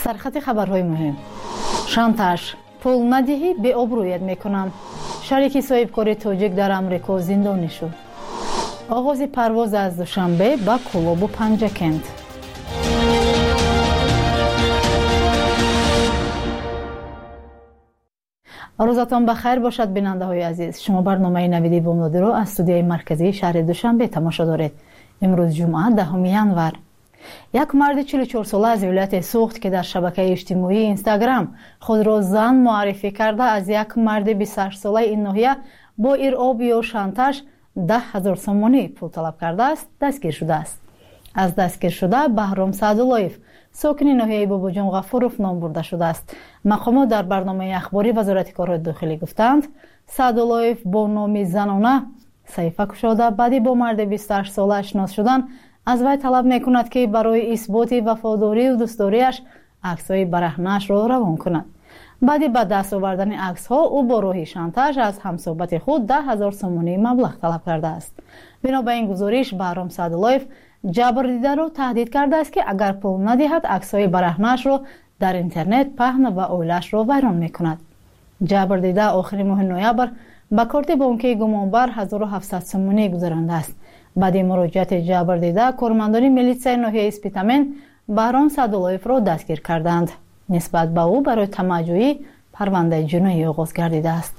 سرخط خبرهای مهم: شانتاژ، پول ندهی به آبرویت میکنم. شریک صاحبکار تاجیک در امریکا زندانی شد. آغاز پرواز از دوشنبه به کولاب و پنجکند. روزتان بخیر باشد بیننده های عزیز. شما برنامه نویدی بامدادی را از استودیوی مرکزی شهر دوشنبه تماشا دارید. امروز جمعه 10 ینور. یک مرد 44 ساله از ولایت سوخت که در شبکه اجتماعی اینستاگرام خود را زن معرفی کرده از یک مرد 28 ساله این ناحیه با ارعاب یا شانتاژ 10,000 سومانی پول طلب کرده است دستگیر شده است. از دستگیر شده بهرام سعداللهیف ساکن ناحیه باباجان غفوروف نام برده شده است. مقامات در برنامه اخباری وزارت کارهای داخلی گفتند سعداللهیف با نام زنانه صحیفه گشاده بعدی با مرد 28 ساله اشنا شدن از وی طلب میکند که برای اثبات وفاداری و دوستداریش عکس‌های برهنه‌اش را روان کند. بعدی به دست آوردن عکس‌ها او با راه شانتاژ از همصحبت خود 10,000 سومانی مبلغ طلب کرده است. بنا به این گزارش بهرام سعداللهیف جبردیده را تهدید کرده است که اگر پول ندهد عکس‌های برهنه‌اش را در اینترنت پهن و عائله‌اش را ویران میکند. جبردیده آخرین ماه نوامبر به کارت بانکی گمانبر 1700 سومانی گذرانده است. بعد مراجعت جبردیده کارمندان میلیسای ناحیه اسپیتامن بهرام سعداللهیف را دستگیر کردند. نسبت به او برای طمع‌جویی پرونده جنایی آغاز گردیده است.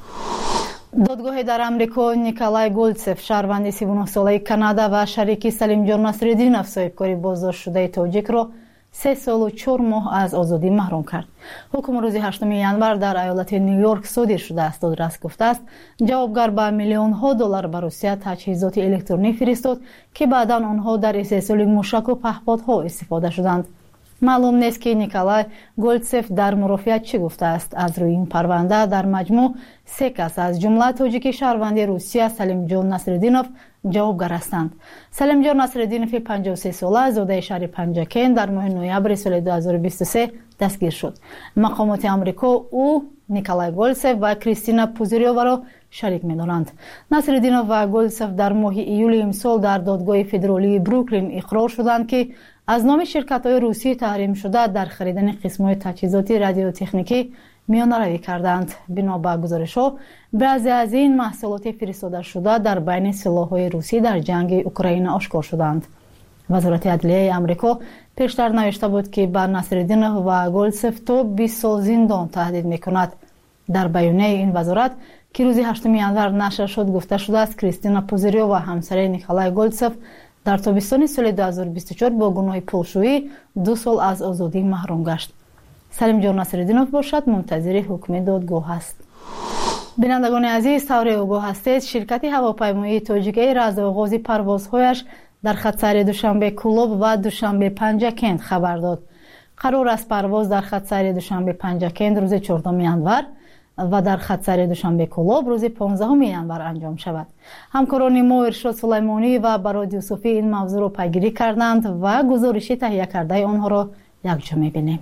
دادگاه در امریکا نیکولای گولدسف شهروند 39 ساله کانادا و شریک سلیم جان نصرالدینов صاحبکار بازداشت شده تاجیک را 3 سال و 4 ماه از آزادی محروم کرد. حکم روز 8 ینور در ایالت نیویورک صادر شده است. دادرس گفته است جوابگر به میلیون‌ها دلار به روسیه تجهیزات الکترونیک فرستاد که بعداً آنها در استحصال موشک و پهپادها استفاده شدند. معلوم نیست که نیکولای گولدسف در مرافعت چی گفته است. از روی این پرونده در مجموع 3 کس از جمله تاجیک شهروند روسیه سلیم جان نصرالدینov جوابگر هستند. سلیم جان نصرالدینov 53 ساله زاده شهر پنجکند در ماه نوامبر سال 2023 دستگیر شد. مقامات آمریکا او نیکولای گولدسف و کریستینا پوزیریووا را شریک می‌دانند. نصرالدینov و گولدسف در ماه ایول امسال در دادگاه فدرالی بروکلین اقرار شدند که از نام شرکت‌های روسی تحریم شده در خریدن قسم‌های تجهیزات رادیوتکنیکی میانه‌روی کردند. بنا به گزارش‌ها بعضی از این محصولات فرستاده شده در بین سلاح‌های روسی در جنگ اوکراین آشکار شدند. وزارت عدلیه آمریکا پیشتر نوشته بود که به نصرالدینov و گولدسف تا 20 سال زندان تهدید می‌کند. در بیانیه این وزارت که روز 8 ینور نشر شد گفته شده است کریستینا پوزیریووا و همسر نیکولای گولدسف در تابستان سال 2024 با گناه پولشویی 2 سال از آزادی محروم گشت. سلیم جان نصرالدینov باشد منتظر حکم دادگاه است. بینندگان عزیز طور آگاه هستید شرکت هواپیمایی تاجیک ایر از آغاز پروازهایش در خط سیر دوشنبه کولاب و دوشنبه پنجکند خبر داد. قرار است پرواز در خط سیر دوشنبه پنجکند روز 14 ینور و در خط سیر دوشنبه کولاب روز 15 ینور انجام شود. همکاران ما ارشاد سلیمانی و براد یوسفی این موضوع را پیگیری کردند و گزارشی تهیه کرده آنها را یکجا می‌بینیم.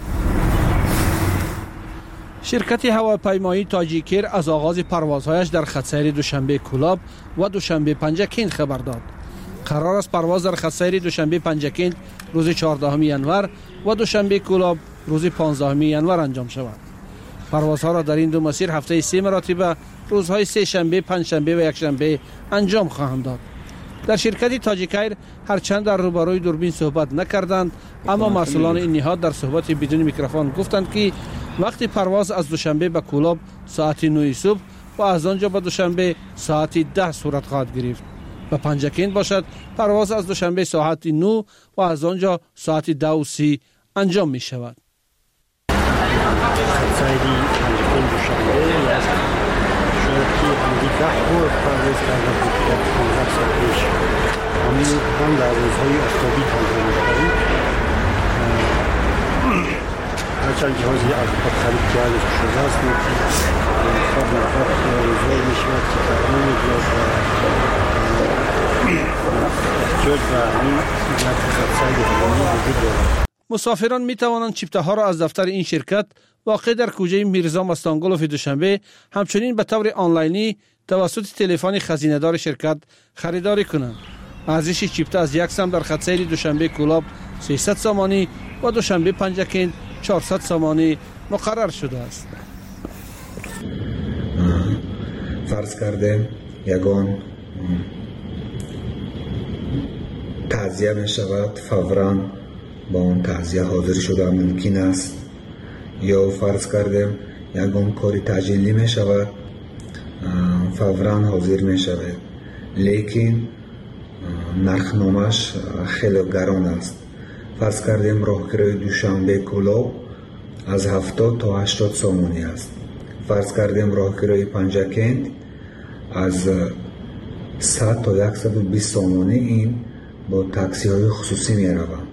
شرکت هواپیمایی تاجیک ایر از آغاز پروازهایش در خط سیر دوشنبه کولاب و دوشنبه پنجکند خبر داد. قرار است پرواز در خط سیر دوشنبه پنجکند روز 14 ینور و دوشنبه کولاب روز 15 ینور انجام شود. پروازها را در این دو مسیر هفته 3 مرتبه روزهای سه شنبه، پنجشنبه و یکشنبه انجام خواهند داد. در شرکت تاجیک ایر هرچند در روبروی دوربین صحبت نکردند اما مسئولان این نهاد در صحبت بدون میکروفون گفتند که وقتی پرواز از دوشنبه به کولاب ساعت 9 صبح و از آنجا به دوشنبه ساعت 10 صورت خواهد گرفت. به پنجکند باشد پرواز از دوشنبه ساعت 9 و از آنجا ساعت 10:30 انجام می شود. هرچند جهازی از خرید کرده شده است خواب روزهایی می شود که تقریبا میگوید جد و همین خدسایی هوایی وجود دارد. مسافران می توانند چیپته ها را از دفتر این شرکت واقع در کوچه میرزا مستانگلوف دوشنبه همچنین به طور آنلاینی توسط تلفن خزینه‌دار شرکت خریداری کنند. ارزش چیپته از یک سم در خط سیر دوشنبه کولاب 300 سومانی و دوشنبه پنجکند 400 سامانی مقرر شده است. فرض کرده یگان تعزیه می شود، فوراً با اون تعزیه حاضر شده ممکن است، یا فرض کرده یگان کاری تجلی می شود، فوراً حاضر می شود، لیکن نرخنامش خیلی گران است. فرض کردیم راهگیری دوشنبه کلاب از 70 تا 80 سامانی است. فرض کردیم راهگیری پنجکند از 100 تا 120 سامانی این با تاکسی های خصوصی می روند.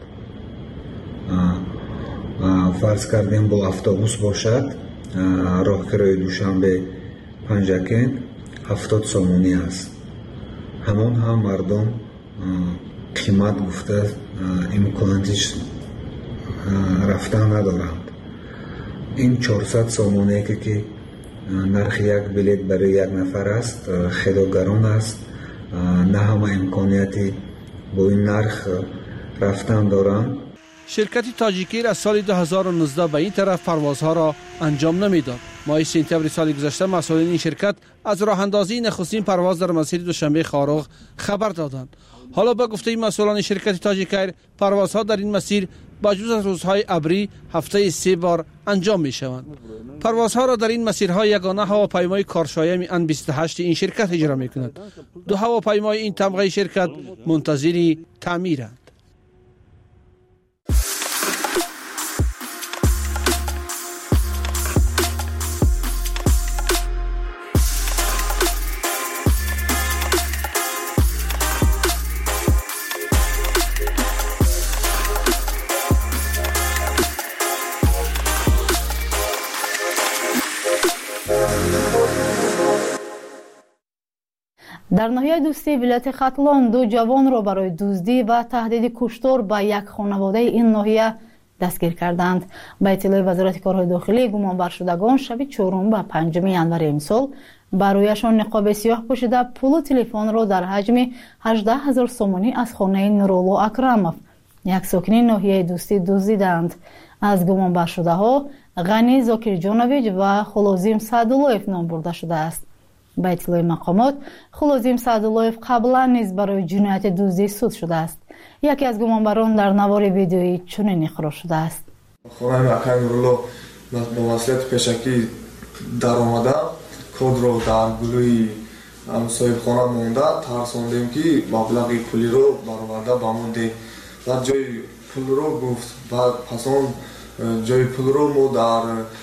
فرض کردیم با اتوبوس باشد راهگیری دوشنبه پنجکند 70 سامانی است. همون هم مردم قیمت گفته امکاناتش رفتن ندارند. این 400 سامانی که نرخ یک بلیت برای یک نفر است خیلی گران است. نه همه امکاناتی با این نرخ رفتن دارند. شرکت تاجیکیر از سال 2019 به این طرف پروازها را انجام نمیداد. ماه سپتامبر سال گذشته مسئولین این شرکت از راه اندازی نخستین پرواز در مسیر دوشنبه خارق خبر دادند. حالا به گفته مسئولان شرکت تاجیکیر پروازها در این مسیر بجز از روزهای ابری هفته 3 بار انجام می شوند. پروازها را در این مسیرها یگانه هواپیمای کارشایم ان 28 این شرکت اجرا می کند. 2 هواپیمای این طبقه شرکت منتظر تعمیرند. در ناحیه دوستی ولایت ختلان 2 جوان را برای دزدی و تهدید کشتار به یک خانواده این ناحیه دستگیر کردند. به اطلاع وزارت کارهای داخلی گمانبر شدگان شب 4 و 5 ژانویه امسال بر رویشان نقاب سیاه پوشیده پول و تلفن را در حجم 18,000 سامانی از خانه نورالله اکرمов یک ساکن ناحیه دوستی دزدیدند. از گمانبر شده ها غنی زاکرجانویچ و خلوزیم سعداللهیف نام برده شده است. به اطلاع مقامات خلوزیم سعداللهیف قبلا نیز برای جنایت دزدی سود شده است. یکی از گمانبران در نوار ویدیویی چنین اقرار شده است. خانه اکرم نورالله با وسیلت پیشکی در آمده کد رو در گلوی صاحب خانه مونده ترساندیم که مبلغ پولی رو برآورده بمونده و جای پول رو گفت و پس آن جای پول رو ما در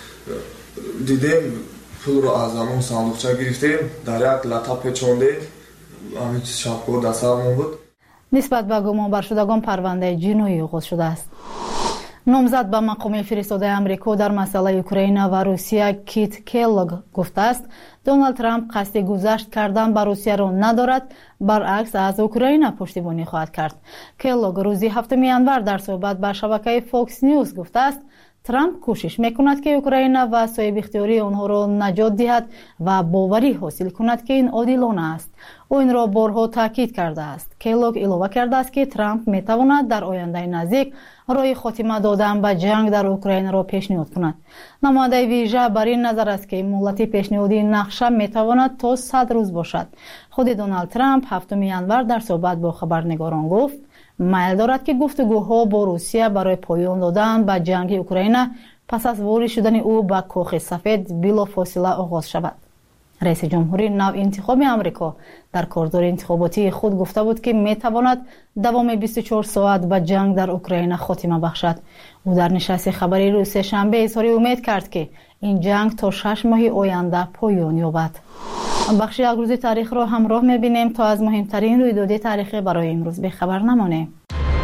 دیدیم پول رو از همون صندوقچه گرفتیم در یک لطه پیچاندیم همین شبکه دستمون بود. نسبت به گمانبر شدگان پرونده جنایی آغاز شده است. نامزد به مقام فرستاده امریکا در مسئله اوکراین و روسیه کیت کلوگ گفته است دونالد ترامپ قصد گذشت کردن به روسیه را ندارد، برعکس از اوکراین پشتیبانی خواهد کرد. کلوگ روز 7 ژانویه در صحبت با شبکه فوکس نیوز گفته است ترامپ کوشش میکند که اوکراین و صاحب اختیاری آنها را نجات دهد و باوری حاصل کند که این عادلانه است. او این را بارها تاکید کرده است. کلوگ اضافه کرده است که ترامپ میتواند در آینده نزدیک راه خاتمه دادن به جنگ در اوکراین را پیشنهاد کند. نماینده ویژه بر این نظر است که مهلت پیشنهادی نقشه میتواند تا 100 روز باشد. خود دونالد ترامپ 7 ژانویه در صحبت با خبرنگاران گفت میل دارد که گفتگوها با روسیه برای پایان دادن به جنگ اوکراین پس از وارد شدن او به کاخ سفید بلافاصله آغاز شود. رئیس جمهوری نو انتخاب آمریکا در کارزار انتخاباتی خود گفته بود که میتواند دوام 24 ساعت به جنگ در اوکراین خاتمه بخشد. او در نشست خبری روز شنبه اظهار امید کرد که این جنگ تا 6 ماه آینده پایان یابد. بخش یک روز تاریخ را همراه می‌بینیم تا از مهمترین رویدادهای تاریخی برای امروز به خبر نمانیم.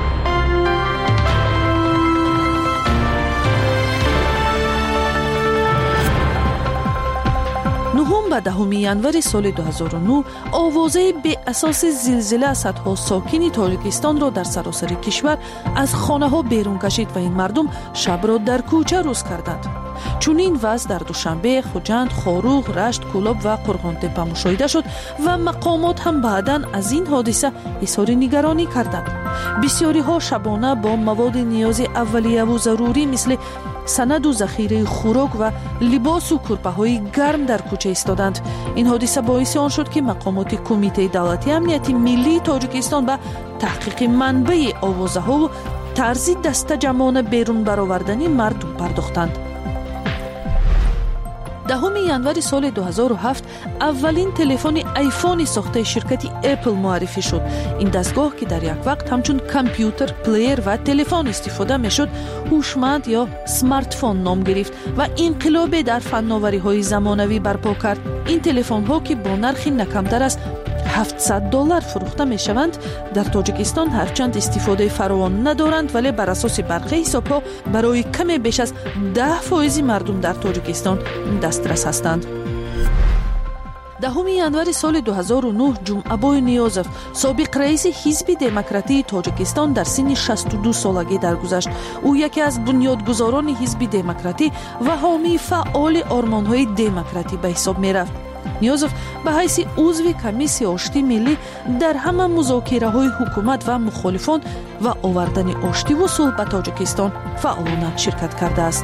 9 و 10 ژانویه سال 2009 آوازه به اساس زلزله صدها ساکن تاجیکستان را در سراسر کشور از خانه ها بیرون کشید و این مردم شب را در کوچه روز کردند. چون این وضع در دوشنبه، خوجند، خاروغ، رشت، کولاب و قرغانتپه مشاهده شد و مقامات هم بعداً از این حادثه اظهار نگرانی کردند. بسیاری ها شبانه با مواد نیاز اولیه و ضروری مثل санаду захираи хӯрок ва либосу курпаҳои гарм дар кӯча истоданд. ин ҳодиса боиси он шуд ки мақомоти кумитаи давлатии амнияти миллии тоҷикистон ба таҳқиқи манбаи овозаҳо тарзи дастаҷамона берун баровардани мардум пардохтанд. 10 январи соли 2007 аввалин телефони айфони сохтаи ширкати Apple муаррифӣ шуд. ин дастгоҳ ки дар як вақт ҳамчун компютер, плеер ва телефон истифода мешуд, ҳушманд ё смартфон ном гирифт ва инқилобе дар фанновариҳои замонавӣ барпо кард. ин телефонҳо ки бо нархи накамтар аз $700 фурӯхта мешаванд, дар Тоҷикистон ҳарчанд истифодаи фаровон надоранд, вале бар асоси барқи ҳисобҳо барои каме беш аз 10% мардум дар Тоҷикистон дастрас ҳастанд. 10 январи соли 2009 Ҷумъабой Ниёзов, собиқ раиси ҳизби демократии Тоҷикистон, дар синни 62 солагӣ даргузашт. ӯ яке аз бунёдгузорони ҳизби демократӣ ва ҳомии фаъоли ормонҳои демократӣ ба ҳисоб мерафт. Ниёзов ба ҳайси узви комиссияи оштии миллӣ дар ҳама музокираҳои ҳукумат ва мухолифон ва овардани оштиву сулҳ ба Тоҷикистон фаъолона ширкат кардааст.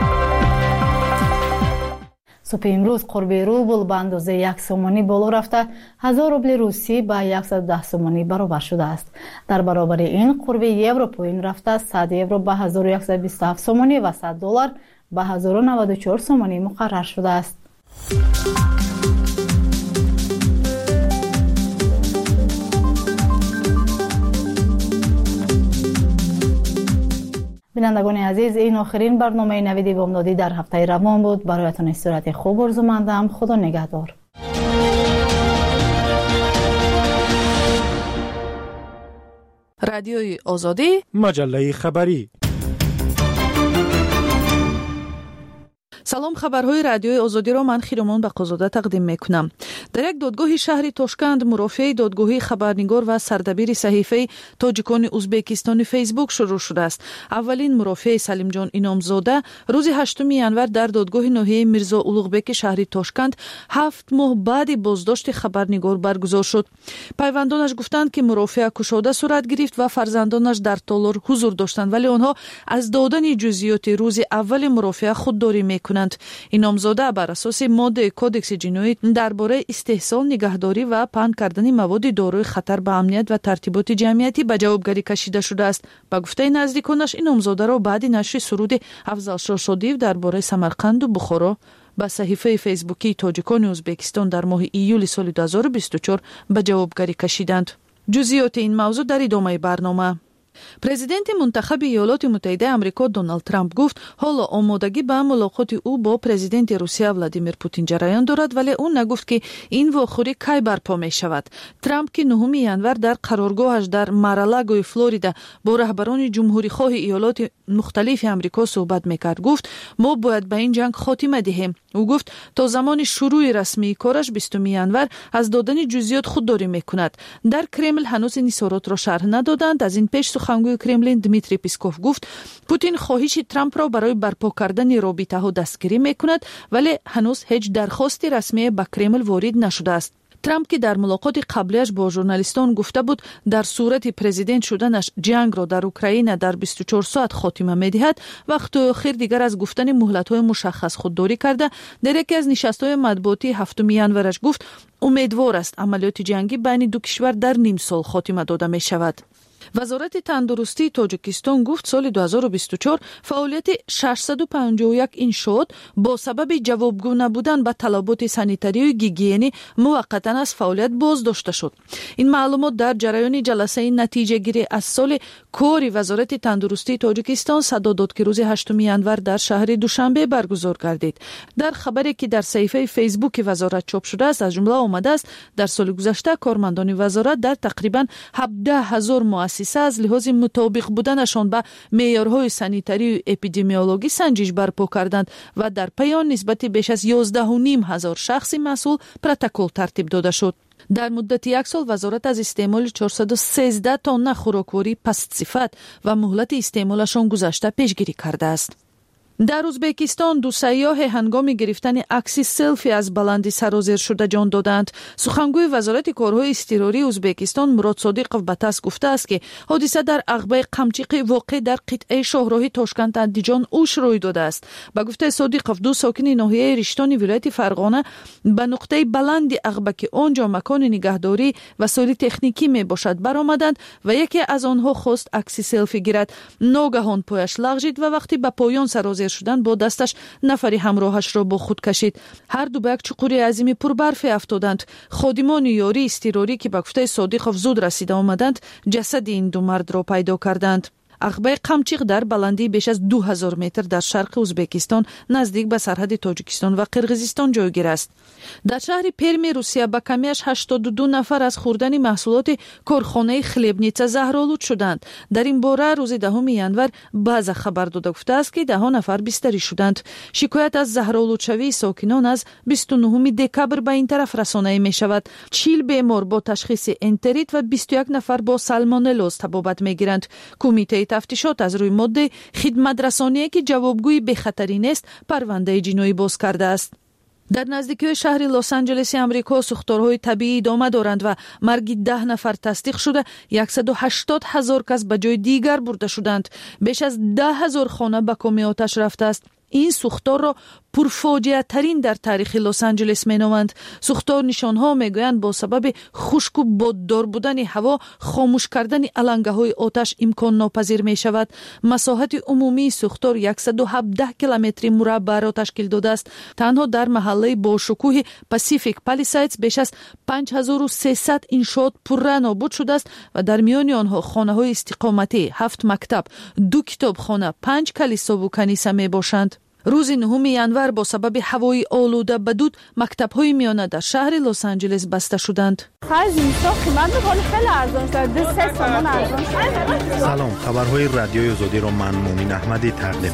субҳи имрӯз қурби рубл ба андозаи 1 сомонӣ боло рафта 1000 рубли русӣ ба 110 сомонӣ баробар шудааст. дар баробари ин қурби евро поин рафта 100 евро ба 1127 сомонӣ ва $100 ба 1094 сомонӣ муқаррар шудааст. бинандагони азиз, ин охирин барномаи навиди бомдодӣ дар ҳафтаи равон буд. бароятон истироҳати хуб орзумандам. худо нигаҳдор. радиои озодӣ, маҷаллаи хабарӣ. салом, хабарҳои радиои озодиро ман Хиромон Бақозода тақдим мекунам. дар як додгоҳи шаҳри Тошканд мурофиаи додгоҳии хабарнигор ва сардабири саҳифаи тоҷикони ӯзбекистони Фейсбук шурӯъ шудааст. аввалин мурофиаи Салимҷон Иномзода рӯзи 8 январ дар додгоҳи ноҳияи Мирзо Улуғбеки шаҳри Тошканд 7 моҳ баъди боздошти хабарнигор баргузор шуд. пайвандонаш гуфтанд ки мурофиа кушода сурат гирифт ва фарзандонаш дар толор ҳузур доштанд, вале онҳо аз додани ҷузъиёти рӯзи аввали мурофиа худдорӣ мекунанд. иномзода бар асоси моддаи кодекси ҷиноӣ дар бораи истеҳсол, нигаҳдорӣ ва паҳн кардани маводи дорои хатар ба амният ва тартиботи ҷамъиятӣ ба ҷавобгарӣ кашида шудааст. ба гуфтаи наздиконаш, иномзодаро баъди нашри суруди Афзалшоҳ Шодиев дар бораи Самарқанду Бухоро ба саҳифаи фейсбукии тоҷикони Ӯзбекистон дар моҳи июли соли 2024 ба ҷавобгарӣ кашиданд. ҷузъиёти ин мавзӯъ дар идомаи барнома. президенти мунтахаби Иёлоти Муттаҳидаи Амрико Доналд Трамп гуфт ҳоло омодагӣ ба мулоқоти ӯ бо президенти Русия Владимир Путин ҷараён дорад, вале ӯ нагуфт ки ин вохӯрӣ кай барпо мешавад. Трамп ки 9 январ дар қароргоҳаш дар Мар-а-Лагои Флорида бо раҳбарони ҷумҳурихоҳи иёлоти мухталифи Амрико суҳбат мекард, гуфт мо бояд ба ин ҷанг хотима диҳем. ӯ гуфт то замони шурӯи расмии кораш 20 январ аз додани ҷузъиёт худдорӣ мекунад. дар Кремл ҳанӯз ин изҳоротро шарҳ надоданд. аз ин пеш сухангӯи Кремлин Дмитрий Песков гуфт Путин хоҳиши Трампро барои барпо кардани робитаҳо дастгирӣ мекунад, вале ҳанӯз ҳеҷ дархости расмие ба Кремл ворид нашудааст. Трамп ки дар мулоқоти қаблияш бо журналистон гуфта буд дар сурати президент шуданаш ҷангро дар Украина дар 24 соат хотима медиҳад, вақту охир дигар аз гуфтани муҳлатҳои мушаххас худдорӣ карда, дар яке аз нишастҳои матбуотии 7 январаш гуфт умедвор аст амалиёти ҷангӣ байни ду кишвар дар ним сол хотима дода мешавад. вазорати тандурустии Тоҷикистон гуфт соли 2024 фаъолияти 651 иншоот бо сабаби ҷавобгӯ набудан ба талаботи санитарию гигиенӣ муваққатан аз фаъолият боздошта шуд. ин маълумот дар ҷараёни ҷаласаи натиҷагирӣ аз соли кори вазорати тандурустии Тоҷикистон садо дод ки рӯзи 8 январ дар шаҳри Душанбе баргузор гардид. дар хабаре ки дар саҳифаи фейсбуки вазорат чоп шудааст, аз ҷумла омадааст дар соли гузашта кормандони вазорат дар тақрибан 17,000 муассиса аз лиҳози мутобиқ буданашон ба меъёрҳои санитарию эпидемиологӣ санҷиш барпо карданд ва дар паи он нисбати беш аз 11,500 шахси масъул протокол тартиб дода шуд. дар муддати як сол вазорат аз истеъмоли 413 тонна хӯроквории пастсифат ва муҳлати истеъмолашон гузашта пешгирӣ кардааст. در ازبکستان دو سیاح هنگام گرفتن عکس سلفی از بلندی سرازیر شده جان دادند. سخنگوی وزارت کارهای اضطراری ازبکستان مراد صادقov به تاس گفته است که حادثه در عقبه قمچیق واقع در قطعه شاهراه تاشکند اندیجان اوش روی داده است. به گفته صادقov دو ساکن ناحیه رشتانی ولایت فرغانه به نقطه بلندی عقبه که آنجا مکان نگهداری وسایل تکنیکی می باشد برآمدند و یکی از آنها خواست عکس سلفی گیرد. ناگهان پایش لغزید و وقتی به پایان سرازیر شدن با دستش نفری همراهش را با خود کشید. هر دو به یک چقور عظیم پربرف افتادند. خادمان یاری اضطراری که به گفته صادقov زود رسیده آمدند جسد این دو مرد را پیدا کردند. عقبه قمچیق در بلندی بیش از 2000 متر در شرق ازبکستان نزدیک به سرحد تاجیکستان و قرقیزستان جایگیر است. در شهر پرمی روسیه به کمیش 82 نفر از خوردن محصولات کارخانه خلیبنیتسا زهرآلود شدند. در این باره روز 10 ینور باز خبر داده گفته است که 10 نفر بستری شدند. شکایت از زهرآلود شوی ساکنان از 29 دکبر به این طرف رسانه می شود. 40 بیمار با تشخیص انتریت و 21 نفر با سالمونلوز تبابت می گیرند. کمیته تفتیشات از روی ماده خدمت رسانی که جوابگوی به خطری نیست پرونده جنایی باز کرده است. در نزدیکی شهر لس آنجلس آمریکا سوختارهای طبیعی ادامه دارند و مرگ 10 نفر تصدیق شده. 180,000 کس به جای دیگر برده شدند. بیش از 10,000 خانه به کام آتش رفته است. این سوختار را پرفاجعه ترین در تاریخ لس آنجلس می نامند. سوختار نشانها می گویند با سبب خشک و باددار بودن هوا خاموش کردن علنگه های آتش امکان ناپذیر می شود. مساحت عمومی سوختار 117 کیلومتر مربع را تشکیل داده است. تنها در محله با شکوه پاسیفیک پالیسایدز بیش از 5300 انشاءات پرره نابود شده است و در میان آنها خانه های استقامتی، 7 مکتب، 2 کتابخانه، 5 کلیسا و کنیسه می باشند. روز 9 ینور با سبب هوای آلوده بدود مکتب‌های میانه در شهر لس آنجلس بسته شدند. سلام، خبرهای رادیوی آزادی را من مومن احمدی تقدیم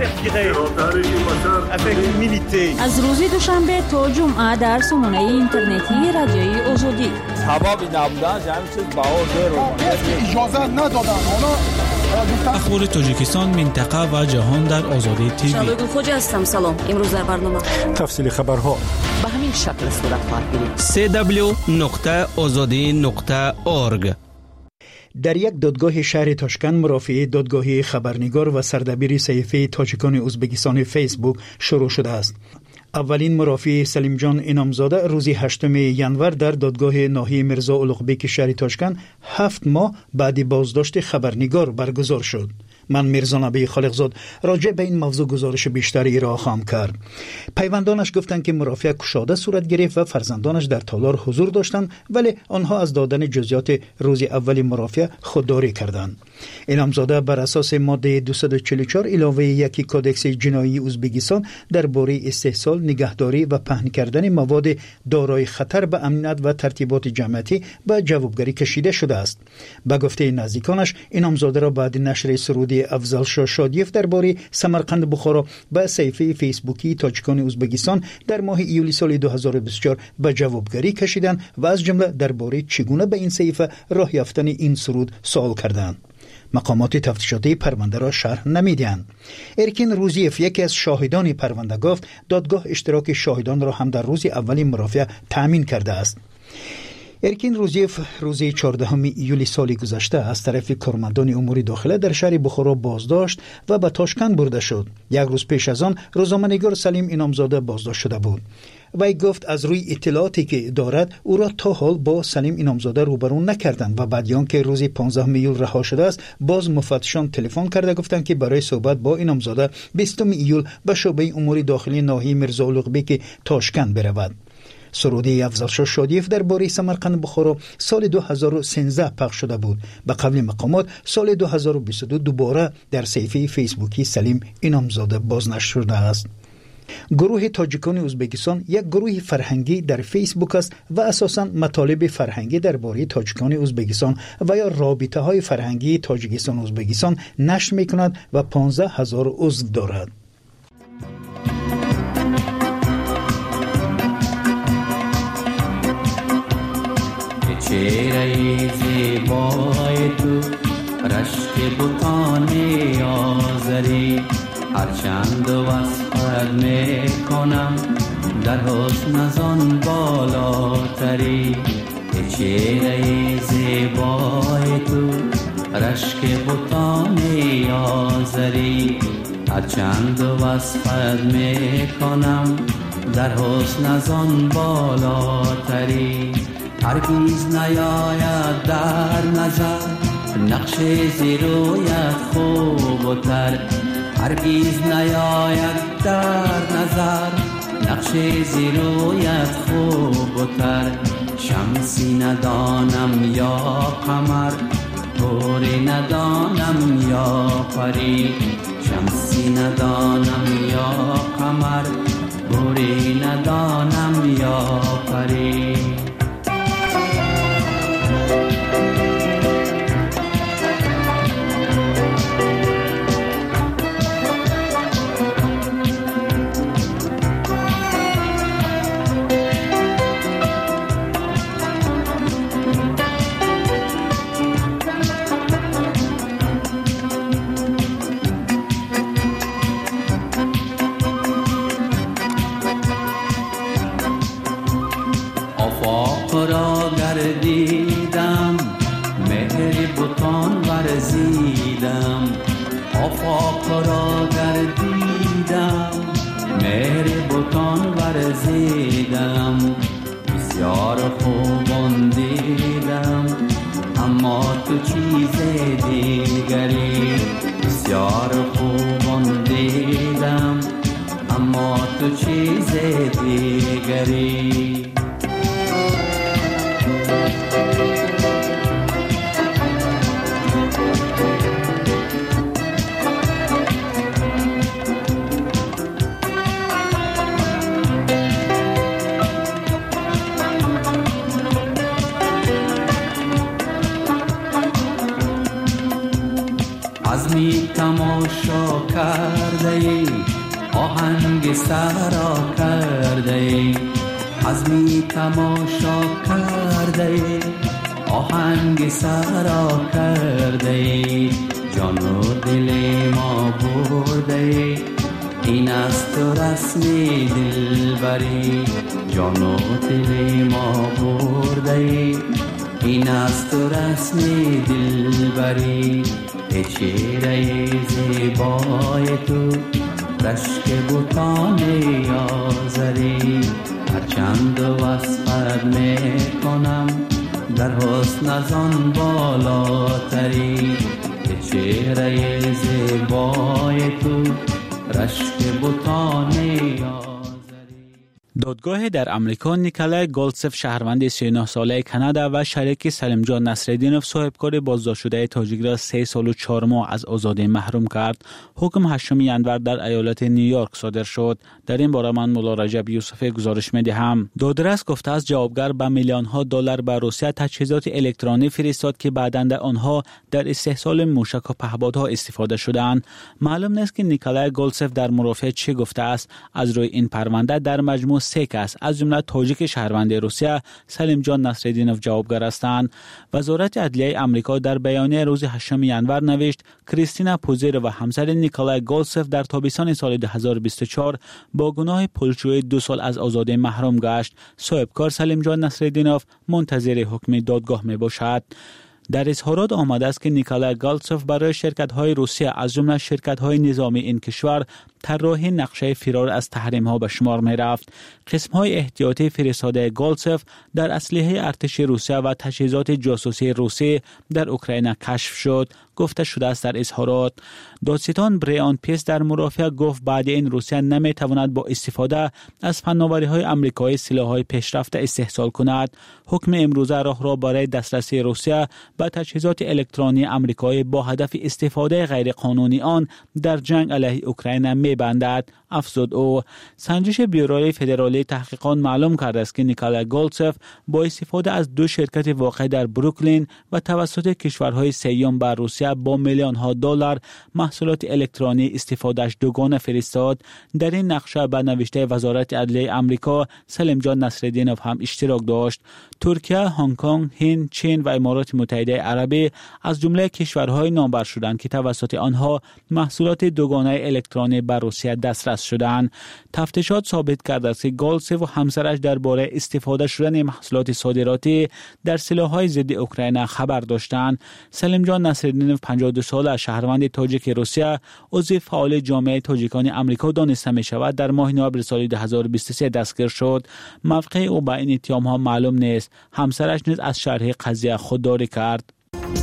می‌کنم. از روز دوشنبه تا جمعه در سامانه اینترنتی رادیوی آزادی. سبب نبودن همین چیز اجازه ندادن. اخبار تاجیکستان، منطقه و جهان در آزادی تیوی. شبگون خوجا هستم. سلام. امروز در برنامه تفصیل خبرها به همین شکل صورت خواهد گرفت. www.azadi.org. در یک دادگاه شهر تاشکند مرافعه دادگاهی خبرنگار و سردبیر صحیفه تاجیکان ازبکستان فیسبوک شروع شده است. اولین مرافع سلیم جان انامزاده روز 8 ینور در دادگاه ناحیه میرزا اولوغبک شهر تاشکند 7 ماه بعد بازداشت خبرنگار برگزار شد. من میرزا نبی خالقزاد راجع به این موضوع گزارش بیشتری ارائه خواهم کرد. پیوندانش گفتند که مرافعه کشاده صورت گرفت و فرزندانش در تالار حضور داشتند، ولی آنها از دادن جزئیات روز اول مرافعه خودداری کردند. انامزاده بر اساس ماده 244 علاوه 1 کودکس جنایی ازبکستان درباره استحصال، نگهداری و پهن کردن مواد دارای خطر به امنیت و ترتیبات جمعیتی به جوابگری کشیده شده است. به گفته نزدیکانش انامزاده را بعد نشر سرودی افضل شاه شادیف درباره سمرقند بخارا به صفحه فیسبوکی تاجیکان ازبکستان در ماه ایولی سال 2024 به جوابگری کشیدند و از جمله درباره چگونه به این صفحه راه یافتن این سرود سوال کردند. مقامات تفتیشاتی پرونده را شرح نمیدهند. ارکین روزیف یکی از شاهدان پرونده گفت دادگاه اشتراک شاهدان را هم در روز اولی مرافعه تأمین کرده است. ارکین روزیف روز 14 ایولی سال گذشته از طرف کارمندان امور داخله در شهر بخارا بازداشت و به تاشکند برده شد. یک روز پیش از آن روزنامه‌نگار سلیم انامزاده بازداشت شده بود. وی گفت از روی اطلاعاتی که دارد او را تا حال با سلیم انامزاده روبرو نکردند و بعد آنکه روز 15 ایول رها شده است باز مفتشان تلفن کرده گفتند که برای صحبت با انامزاده 20 ایول به شعبه امور داخلی ناحیه میرزا اولوغبک تاشکند برود. سرودی افضل شاه شادیف درباره سمرقند بخارا سال 2013 پخش شده بود. به قول مقامات سال 2022 دوباره در صفحه فیسبوکی سلیم انامزاده بازنشر شده است. گروه تاجیکان ازبکستان یک گروه فرهنگی در فیسبوک است و اساساً مطالب فرهنگی درباره تاجیکان ازبکستان و یا رابطه های فرهنگی تاجیکستان ازبکستان نشر می‌کند و 15,000 عضو دارد. چهره زیبای تو رشک بتان آذری هر هرچند وصفت میکنم در حسن از آن بالاتری، چهره زیبای تو رشک بتان آذری. هرچند وصفت میکنم در حسن از آن بالاتری، هرگز نیاید در نظر نقش زیرویت خوبتر، هرگز نیاید در نظر نقش زیرویت خوبتر. شمسی ندانم یا قمر، طوری ندانم یا پری، شمسی ندانم یا قمر، طوری ندانم یا پری. را گردیدم مهر بتان ورزیدم، آفاق را گردیدم مهر بتان ورزیدم. بسیار خوبان دیدم اما تو چیز دیگری، بسیار خوبان دیدم اما تو چیز دیگری. عزمی تماشا کرده ای آهنگ سرا کرده ای، عزمی تماشا کرده ای آهنگ سرا کرده ای. جان و دل ما برده ای این است رسم دلبری، جان و دل ما برده ای این است رسم دلبری. چهره زیبای تو رشک بتان آذری، هرچند وصفت میکنم در حسن از آن بالاتری. چهره زیبای تو رشک بتان آذری. دادگاه در امریکا نیکولای گولدسف شهروند 39 ساله کانادا و شریک سلیم جان نصرالدینوف صاحبکار بازداشت شده تاجیک را 3 سال و 4 ماه از آزادی محروم کرد. حکم 8 ینور در ایالت نیویورک صادر شد. در این باره من مولا رجب یوسفی گزارش می‌دهم. دادرس گفته است جوابگر به میلیون‌ها دلار به روسیه تجهیزات الکترونیکی فرستاد که بعداً در آنها در استحصال موشک و پهپادها استفاده شدند. معلوم نیست که نیکولای گولدسف در مرافعه چه گفته است. از روی این پرونده در مجموع 3 کس از جمله تاجیک شهروند روسیه سلیم جان نصرالدینوف جوابگر هستند. وزارت عدلیه آمریکا در بیانیه روز 8 ینور نوشت کریستینا پوزیر و همسر نیکولای گولدسف در تابستان سال 2024 با گناه پولشویی 2 سال از آزادی محروم گشت. صاحبکار سلیم جان نصرالدینوف منتظر حکم دادگاه می باشد. در اظهارات آمده است که نیکولای گولدسف برای شرکت‌های روسیه از جمله شرکت‌های نظامی این کشور طراحی نقشه فرار از تحریم‌ها به شمار می‌رفت. قسم‌های احتیاطی فرستاده گولدسف در اسلحه ارتش روسیه و تجهیزات جاسوسی روسی در اوکراین کشف شد. گفته شده است در اظهارات. دادستان بریان پیس در مرافعه گفت بعد این روسیه نمی‌تواند با استفاده از فناوری‌های آمریکایی سلاح‌های پیشرفته استحصال کند. حکم امروزه راه را برای دسترسی روسیه به تجهیزات الکترونی آمریکایی با هدف استفاده غیرقانونی آن در جنگ علیه اوکراین می‌بندد. افزود او. سنجش بیوروی فدرالی تحقیقات معلوم کرده است که نیکولای گولدسف با استفاده از 2 شرکت واقع در بروکلین و توسط کشورهای سیام بر روسیه با میلیون‌ها دلار محصولات الکترونی استفادهش دوگانه فرستاد. در این نقشه به نوشته وزارت عدلیه آمریکا سلیم جان نصرالدینوف هم اشتراک داشت. ترکیه، هنگ کنگ، هند، چین و امارات متحده عربی از جمله کشورهای نامور شدند که توسط آنها محصولات دوگانه الکترونی بر روسیه دسترس شدند. تفتیشات ثابت کرده است که گالتسف و همسرش درباره استفاده شدن محصولات صادراتی در سلاح‌های ضد اوکراین خبر داشتند. سلیم جان نصرالدینوف 52 ساله شهروند تاجیک روسیه عضو فعال جامعه تاجیکان آمریکا دانسته می شود در ماه نوامبر سال 2023 دستگیر شد. موقع او با این اتهام‌ها معلوم نیست. همسرش نیز از شرح قضیه خودداری کرد.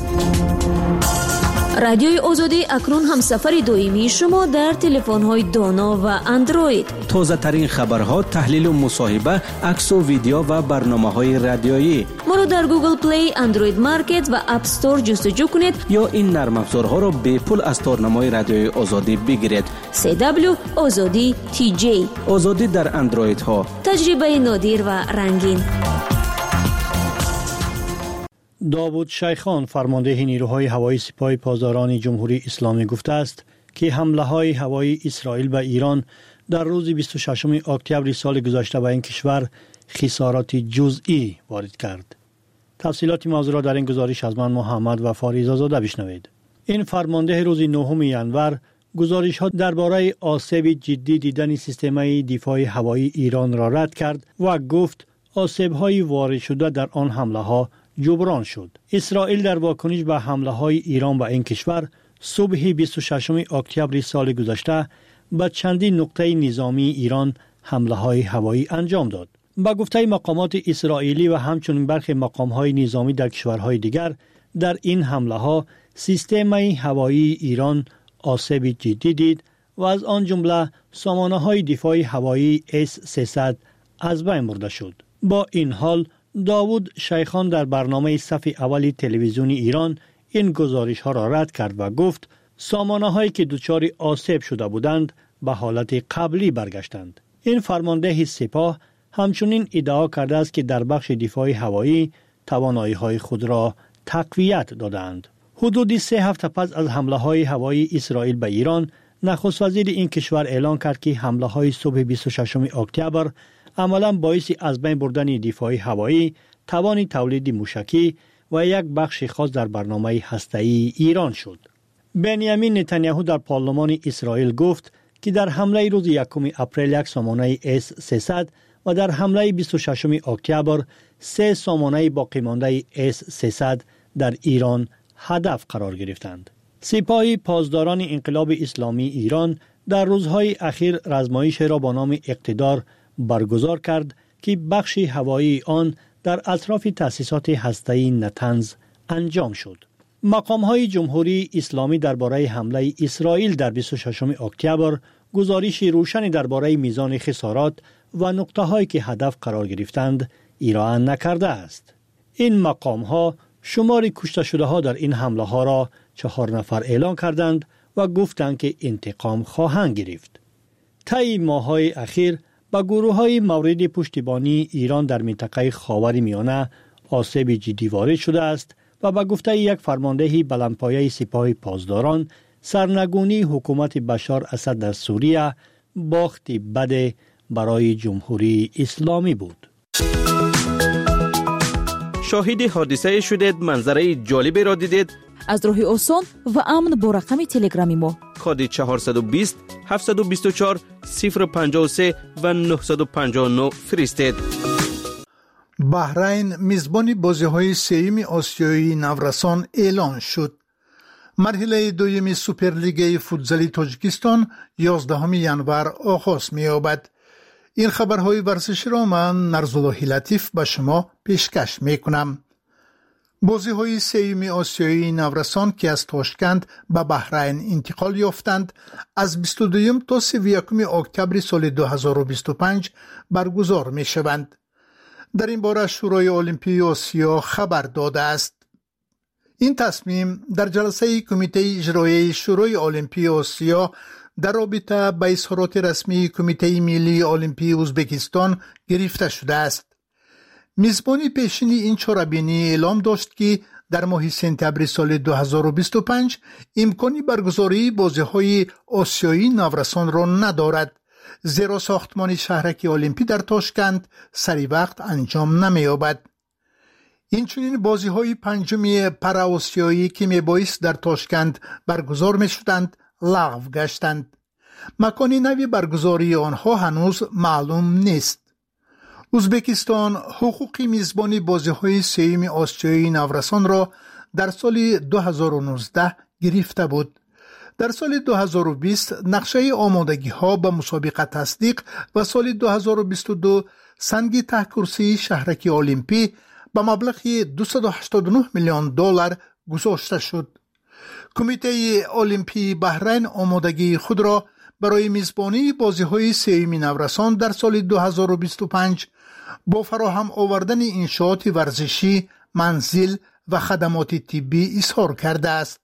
رادیوی آزادی اکنون هم سفر دائمی شما در تلفن‌های دانا و اندروید. تازه ترین خبرها، تحلیل و مصاحبه، عکس و ویدیو و برنامه‌های رادیویی. ما رو در گوگل پلی، اندروید مارکت و اپ استور جستجو کنید یا این نرم افزارها رو به پول از تارنمای رادیوی آزادی بگیرید. CW آزادی TJ. آزادی در اندروید ها. تجربه نادر و رنگین. داوود شیخان فرمانده نیروهای هوایی سپاه پاسداران جمهوری اسلامی گفته است که حمله‌های هوایی اسرائیل به ایران در روز 26 اکتبر سال گذشته به این کشور خسارات جزئی وارد کرد. تفصیلات موضوع را در این گزارش از من محمد و فاریزه زاده بشنوید. این فرمانده روز 9 ژانویه گزارش‌ها درباره آسیب جدی دیدن سیستم دفاع هوایی ایران را رد کرد و گفت آسیب‌های وارد شده در آن حمله‌ها جبران شد. اسرائیل در واکنش به حمله‌های ایران به این کشور صبح 26 اکتبر سال گذشته به چندین نقطه نظامی ایران حمله‌های هوایی انجام داد. با گفته مقامات اسرائیلی و همچنین برخی مقام‌های نظامی در کشورهای دیگر در این حمله‌ها سیستم هوایی ایران آسیب جدی دید و از آن جمله سامانه‌های دفاع هوایی S-300 از بین برده شد. با این حال داوود شیخان در برنامه صف اول تلویزیونی ایران این گزارش ها را رد کرد و گفت سامانه هایی که دچار آسیب شده بودند به حالت قبلی برگشتند. این فرمانده سپاه همچنین ادعا کرده است که در بخش دفاع هوایی توانایی های خود را تقویت دادند. حدود 3 هفته پس از حمله های هوایی اسرائیل به ایران، نخست وزیر این کشور اعلان کرد که حمله های صبح 26 اکتبر عملاً باعث از بین بردن دفاع هوایی، توان تولید موشکی و یک بخش خاص در برنامه هسته‌ای ایران شد. بنیامین نتانیاهو در پارلمان اسرائیل گفت که در حمله روز 1 اپریل یک سامانه S-300 و در حمله 26 اکتبر 3 سامانه باقی مانده S-300 در ایران هدف قرار گرفتند. سپاه پاسداران انقلاب اسلامی ایران در روزهای اخیر رزمایش را با نام اقتدار برگزار کرد که بخش هوایی آن در اطراف تأسیسات هسته‌ای نتنز انجام شد. مقام‌های جمهوری اسلامی درباره حمله اسرائیل در 26 اکتبر گزارش روشنی درباره میزان خسارات و نقطه‌هایی که هدف قرار گرفتند ارائه نکرده است. این مقام‌ها شمار کشته شده‌ها در این حمله‌ها را 4 نفر اعلام کردند و گفتند که انتقام خواهند گرفت. طی ماه‌های اخیر با گروه‌های مورد پشتیبانی ایران در منطقه خاورمیانه آسیب جدی وارد شده است و با گفته یک فرمانده بلندپایه سپاه پاسداران سرنگونی حکومت بشار اسد در سوریه باخت بد برای جمهوری اسلامی بود. شاهد حادثه شدید، منظره جالبی را دیدید؟ از راه آسان و امن با رقم تلگرامی ما کد 420 724 053 و 959 فرستید. بحرین میزبان بازی‌های سوم آسیایی نورسان اعلان شد. مرحله دوم سوپرلیگ فوتزالی تاجیکستان 11 ژانویه آغاز می‌یابد. این خبرهای ورزشی را من نرزالله لطیف به شما پیشکش می‌کنم. بازی‌های سوم آسیایی نورسان که از تاشکند به بحرین انتقال یافتند از 22 تا 31 اکتبر سال 2025 برگزار می‌شوند. در این باره شورای المپیک آسیا خبر داده است. این تصمیم در جلسه کمیته اجرایی شورای المپیک آسیا در رابطه با اظهارات رسمی کمیته ملی المپیک ازبکستان گرفته شده است. میزبان پیشین این چاره‌بینی اعلام داشت که در ماه سپتامبر سال 2025 امکانی برگزاری بازی‌های آسیایی نورسان را ندارد، زیرا ساختمان شهرک المپیک در تاشکند سری وقت انجام نمی‌یابد. اینچنین بازی‌های پنجمی پرآسیایی که میبایست در تاشکند برگزار می‌شدند لغو گشتند. مکان نوی برگزاری آنها هنوز معلوم نیست. ازبکستان حقوق میزبانی بازی‌های سوم آسیایی نورسان را در سال 2019 گرفته بود. در سال 2020 نقشه آمادگی‌ها به مسابقه تصدیق و سال 2022 سنگ ته‌کرسی شهرک المپی به مبلغ 289 میلیون دلار گذاشته شد. کمیته المپی بحرین آمادگی خود را برای میزبانی بازی‌های سوم نورسان در سال 2025 با فراهم آوردن انشاءات ورزشی، منزل و خدمات طبی اظهار کرده است.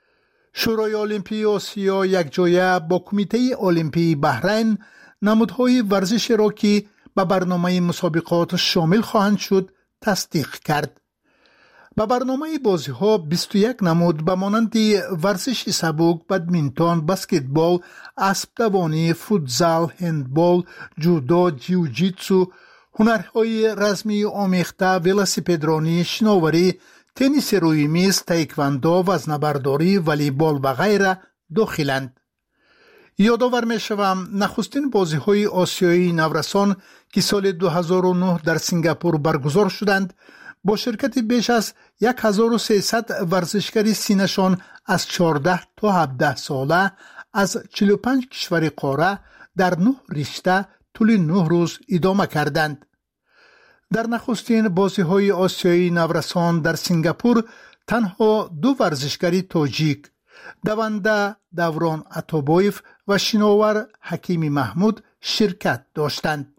شورای المپی آسیا یکجایه با کمیته المپی بحرین نمودهای ورزشی را که به برنامه مسابقات شامل خواهند شد تصدیق کرد. به برنامه بازی‌ها 21 نمود به مانند ورزش سبک، بدمینتون، بسکتبال، اسب دوانی، فوتزال، هندبال، جودو، جیوجیتسو، هنرهای رزمی آمیخته، ولسیپدرانی، شناوری، تنیس روی میز، تایکواندو، وزنه‌برداری، والیبال و غیره داخلند. یادآور می‌شوم نخستین بازی‌های آسیایی نورسان که سال 2009 در سنگاپور برگزار شدند با شرکت بیش از 1300 ورزشکاری سینه‌شان از 14 تا 17 ساله از 45 کشور قاره در 9 رشته طول 9 روز ادامه کردند. در نخستین بازی‌های آسیایی نورسان در سنگاپور تنها 2 ورزشکاری تاجیک، دونده دوران عطابایف و شناور حکیم محمود شرکت داشتند.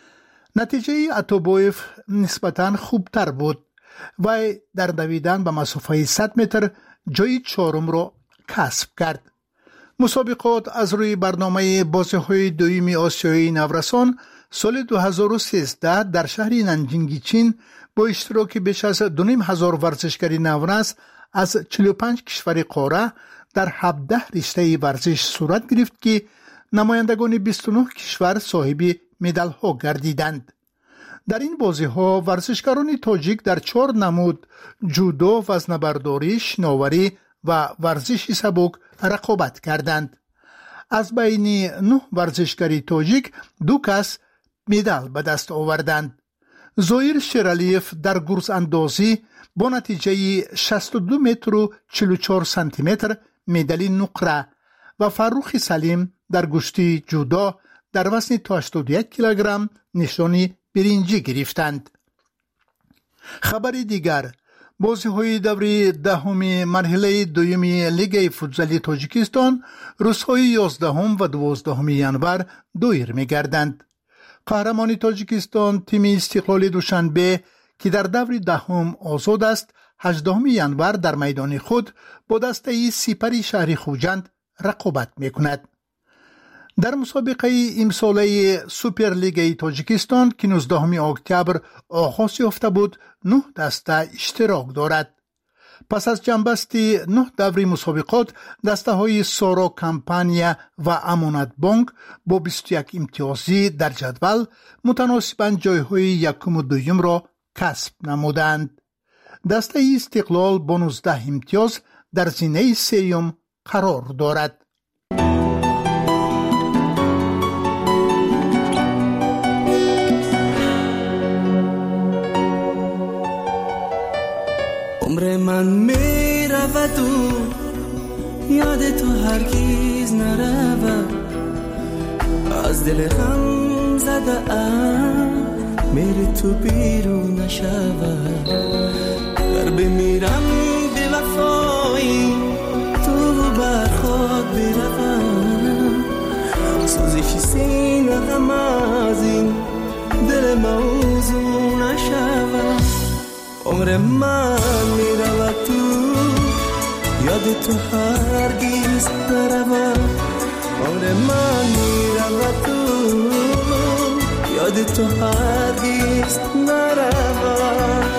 نتیجه عطابایف نسبتاً خوبتر بود و در دویدن به مسافه 100 متر جای 4م را کسب کرد. مسابقات از روی برنامه بازی‌های دوم آسیایی نورسان سال 2013 در شهر ننجینگ چین با اشتراک بیش از 2500 ورزشکاری نورس از 45 کشور قاره در 17 رشته ورزش صورت گرفت که نمایندگان 29 کشور صاحب مدال ها گردیدند. در این بازی ها ورزشکاران تاجیک در 4 نمود جودو، وزنه‌برداری، شناوری و ورزش سبک رقابت کردند. از بین 9 ورزشکاری تاجیک 2 کس مدال به دست آوردند. زویر شیرالیف در گرز اندازی با نتیجه 62 متر و 44 سانتی متر مدال نقره و فروخ سلیم در گشتی جودو در وزن تا 81 کیلوگرم نشانی برنجی گرفتند. خبر دیگر، بازی‌های دوره دهم مرحله دوم لیگ فوتزال تاجیکستان روزهای 11 و 12 ینور دایر می‌گردند. قهرمان تاجیکستان تیم استقلال دوشنبه که در دور دهم آزاد است 18 ینور در میدان خود با دسته سپر شهر خوجند رقابت می‌کند. در مسابقه امساله سوپر لیگ تاجیکستان که 19 اکتبر آغاز یافته بود 9 دسته اشتراک دارد. پس از جنبستی 9 دوره مسابقات دسته های سارا کمپانیا و امانت بانک با 21 امتیازی در جدول متناسباً جایهای یکم و دوم را کسب نمودند. دسته استقلال با 19 امتیاز در زینه سوم قرار دارد. عمر من می رود و یاد تو هرگز نرود، از دل غم زده ام میری تو بیرون نشود. در بمیرم به وفایی تو بر خود بروم، سوزش سینه غم از این دل موضوع نشود. عمر من میرود تو یاد تو هرگز نرود. عمر من میرود تو یاد تو هرگز نرود.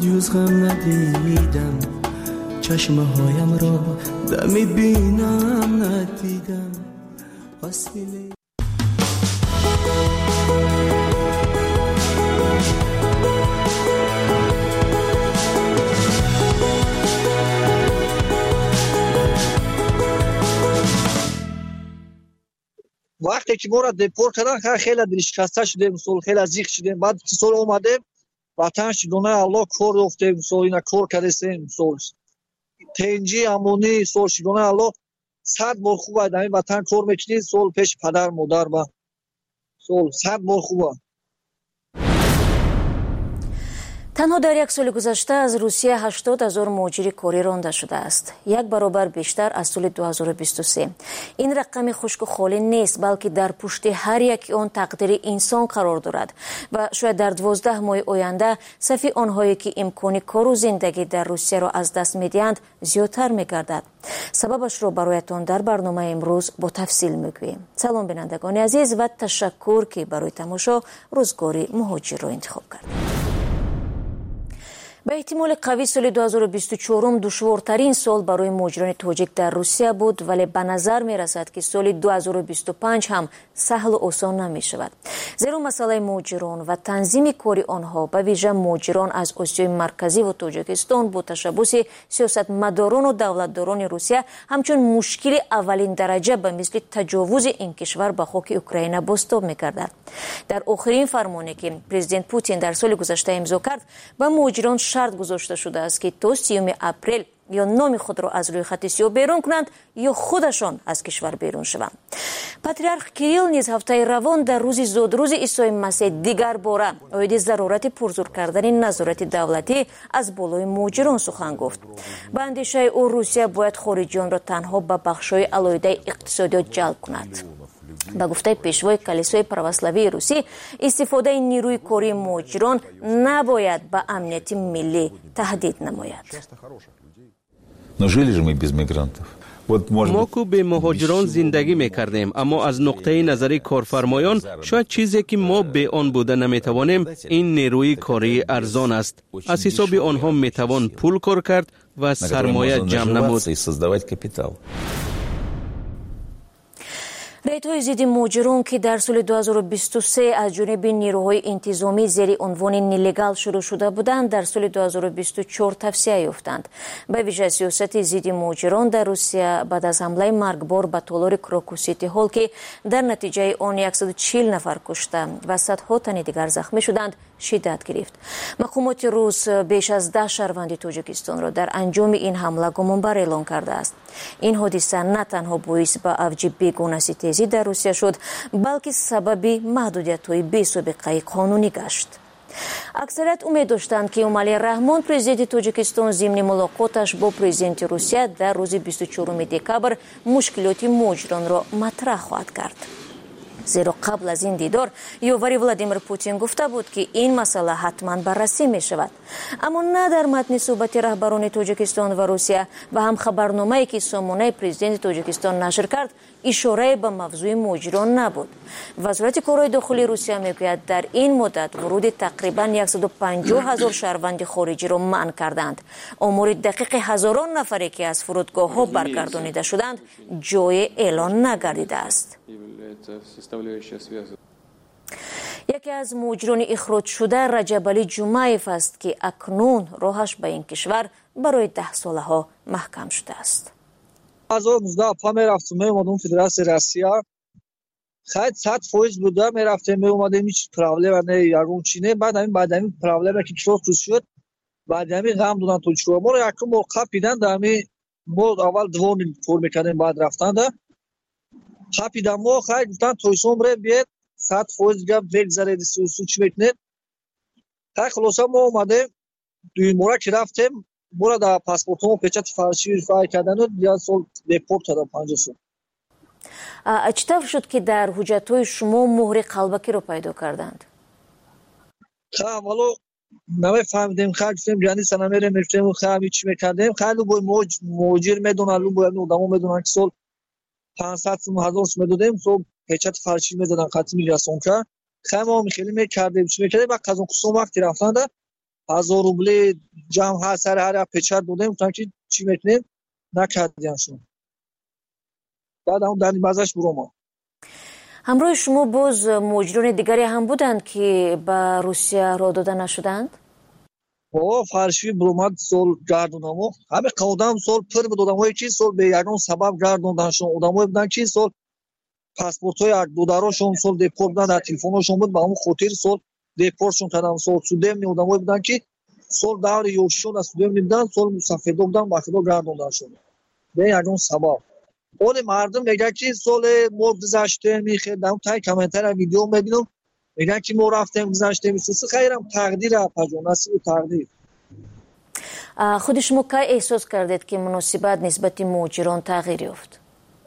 جز غم ندیدم چشمه هایم را دمی بینم ندیدم وسیله وقتی که ما را دپورت کردن خیلی دلشکسته شدیم خیلی ازیق شدیم بعد که سال اومدیم وطن شدونه الله کار افتیم اینا کار کردیم تنجی امونی سال شدونه الله 100 بار خوبه در این وطن کار میکنید سال پیش پدر مادر با سال 100 بار خوبه. تنها در یک سال گذشته از روسیه 80,000 مهاجر کاری رانده شده است. یک برابر بیشتر از سال 2023. این رقم خشک و خالی نیست بلکه در پشت هر یک آن تقدیر انسان قرار دارد و شاید در 12 ماه آینده صف آنهایی که امکان کار و زندگی در روسیه را از دست می‌دهند زیادتر می‌گردد. سببش را برایتان در برنامه امروز با تفصیل می‌گوییم. سلام بینندگان عزیز و تشکر که برای تماشا روزگار مهاجر را انتخاب کردید. به احتمال قوی سال 2024 دشوارترین سال برای مهاجران تاجیک در روسیه بود ولی به نظر می رسد که سال 2025 هم سهل و آسان نمی شود. زیرا مسئله مهاجران و تنظیم کاری آنها به ویژه مهاجران از آسیای مرکزی و تاجیکستان با تشبث سیاستمداران و دولتداران روسیه همچون مشکل اولین درجه به مثل تجاوز این کشور به خاک اوکراین بازتاب می گردد. در آخرین فرمانی که پرزیدنت پوتین در سال گذشته امضا کرد به مهاجران شرط گذاشته شده است که تا 30 اپریل یا نام خود را از روی خط سیاه بیرون کنند یا خودشان از کشور بیرون شوند. پاتریارخ کیریل نیز هفته روان در روز زادروز عیسی مسیح دیگر باره اوید ضرورت پرزور کردن نظارت دولتی از بالای مهاجران سخن گفت. به اندیشه او روسیه باید خارجیان را تنها به بخش‌های علیحده اقتصادی جلب کند. به گفته پیشوای کلیسای پروسلاوی روسی استفاده نیروی کاری مهاجران نباید به امنیت ملی تهدید نماید. ما کو به مهاجران زندگی میکردیم اما از نقطه نظر کارفرمایان شاید چیزی که ما به آن بوده نمیتوانیم این نیروی کاری ارزان است. از حساب آنها میتوان پول کار کرد و سرمایه جمع نمود. ریت‌های ضد مهاجران که در سال 2023 از جانب نیروهای انتظامی زیر عنوان نیلیگال شروع شده بودند در سال 2024 توسعه یافتند. به ویژه سیاست ضد مهاجران در روسیه بعد از حمله مرگبار به تالار کراکو سیتی هال که در نتیجه آن 140 نفر کشته و صدها تن دیگر زخمی شدند شدت گرفت. مقامات روس بیش از 10 شهروند تاجیکستان را در انجام این حمله گمانبر اعلام کرده است. این حادثه نه تنها باعث به اوج بیگناهی در روسیه شد بلکه سبب محدودیت‌های بی‌سابقه قانونی گشت. اکثریت امید داشتند که امالی رحمان پرزیدنت تاجیکستان ضمن ملاقاتش با پرزیدنت روسیه در روز 24 دکامبر مشکلات مهاجران را مطرح خواهد کرد. زیرا قبل از این دیدار یاوری ولادیمیر پوتین گفته بود که این مسئله حتما بررسی می شود. اما نه در متن صحبت رهبران تاجیکستان و روسیه و هم خبرنامه‌ای که سامانه پرزیدنت تاجیکستان نشر کرد اشاره به موضوع مهاجران نبود. وزارت کارهای داخلی روسیه میگوید در این مدت ورود تقریبا 150,000 شهروند خارجی را منع کردند. آمار دقیق هزاران نفری که از فرودگاه‌ها برگردانیده شدند جای اعلان نگردیده است. یکی از مهاجران اخراج شده رجب علی جمعیف است که اکنون راهش به این کشور برای 10 ساله ها محکم شده است. از 19 میرفتم میومدم فدراسیون روسیه خیلی 100% بوده میرفتم میومدم هیچ پرابلم نه یارون چینه بعد همین پرابلمی که کروس شد بعد همین غم دادن تو چرا ما رو یکم موقع پیدن همین ما اول دوون فور میکردیم بعد رفتن ده خپیدم ما خیلی گفتن توی عمره بیاد 100% گپ بگذره سو چی میکنه تا خلاصا ما اومده دوی مورا که رفتیم برای در پاسپورتمو پیچت فرشی رفای کردن و دیگه سال دپورت دادم 50 سال. چطور شد که در حجت‌های شما مهر قلبکی رو پیدا کردند؟ ولو نمیفهمیدیم خیلی گفتیم یعنی سنمیره میفتیم خیلی چی میکردیم خیلی باید مهاجر میدونن لو باید آدمو میدونن که سال 500 هزار میدادیم سال پیچت فرشی میدادن خاطی میرسون که خیلی ما خیلی میکردیم چی میکردیم بعد از اون قسم وقتی رفتن 1000 рубли جمع سر هر پچر دادیم تا که چی میکنیم نکردیانشون بعد اون دنی بازش برو. همراه شما باز مهاجران دیگری هم بودند که به روسیه را داده نشدند؟ فرشوی برومد سال گردوندم همه قودم سال پر بود آدمایی که سال به یگان سبب گردوندنشون آدمایی بودن که سال پاسپورت‌های دودارشون سال دپورت بودن در تلفنشون بود با اون خاطر سال دپورتشون کردن سال سودم آدمایی بودن که سال دور یوشون از سودم میدن سال مسافر بودن با خدا گردوندنشون به یگان سبب اون مردم میگه که سال ما گذشته میخوام تای کامنتر ویدیو میبینم میگن که ما رفتیم گذشته میسوس خیرم تقدیر پجون نصیب تقدیر. خود شما که احساس کردید که مناسبت نسبت مهاجران تغییر یافت؟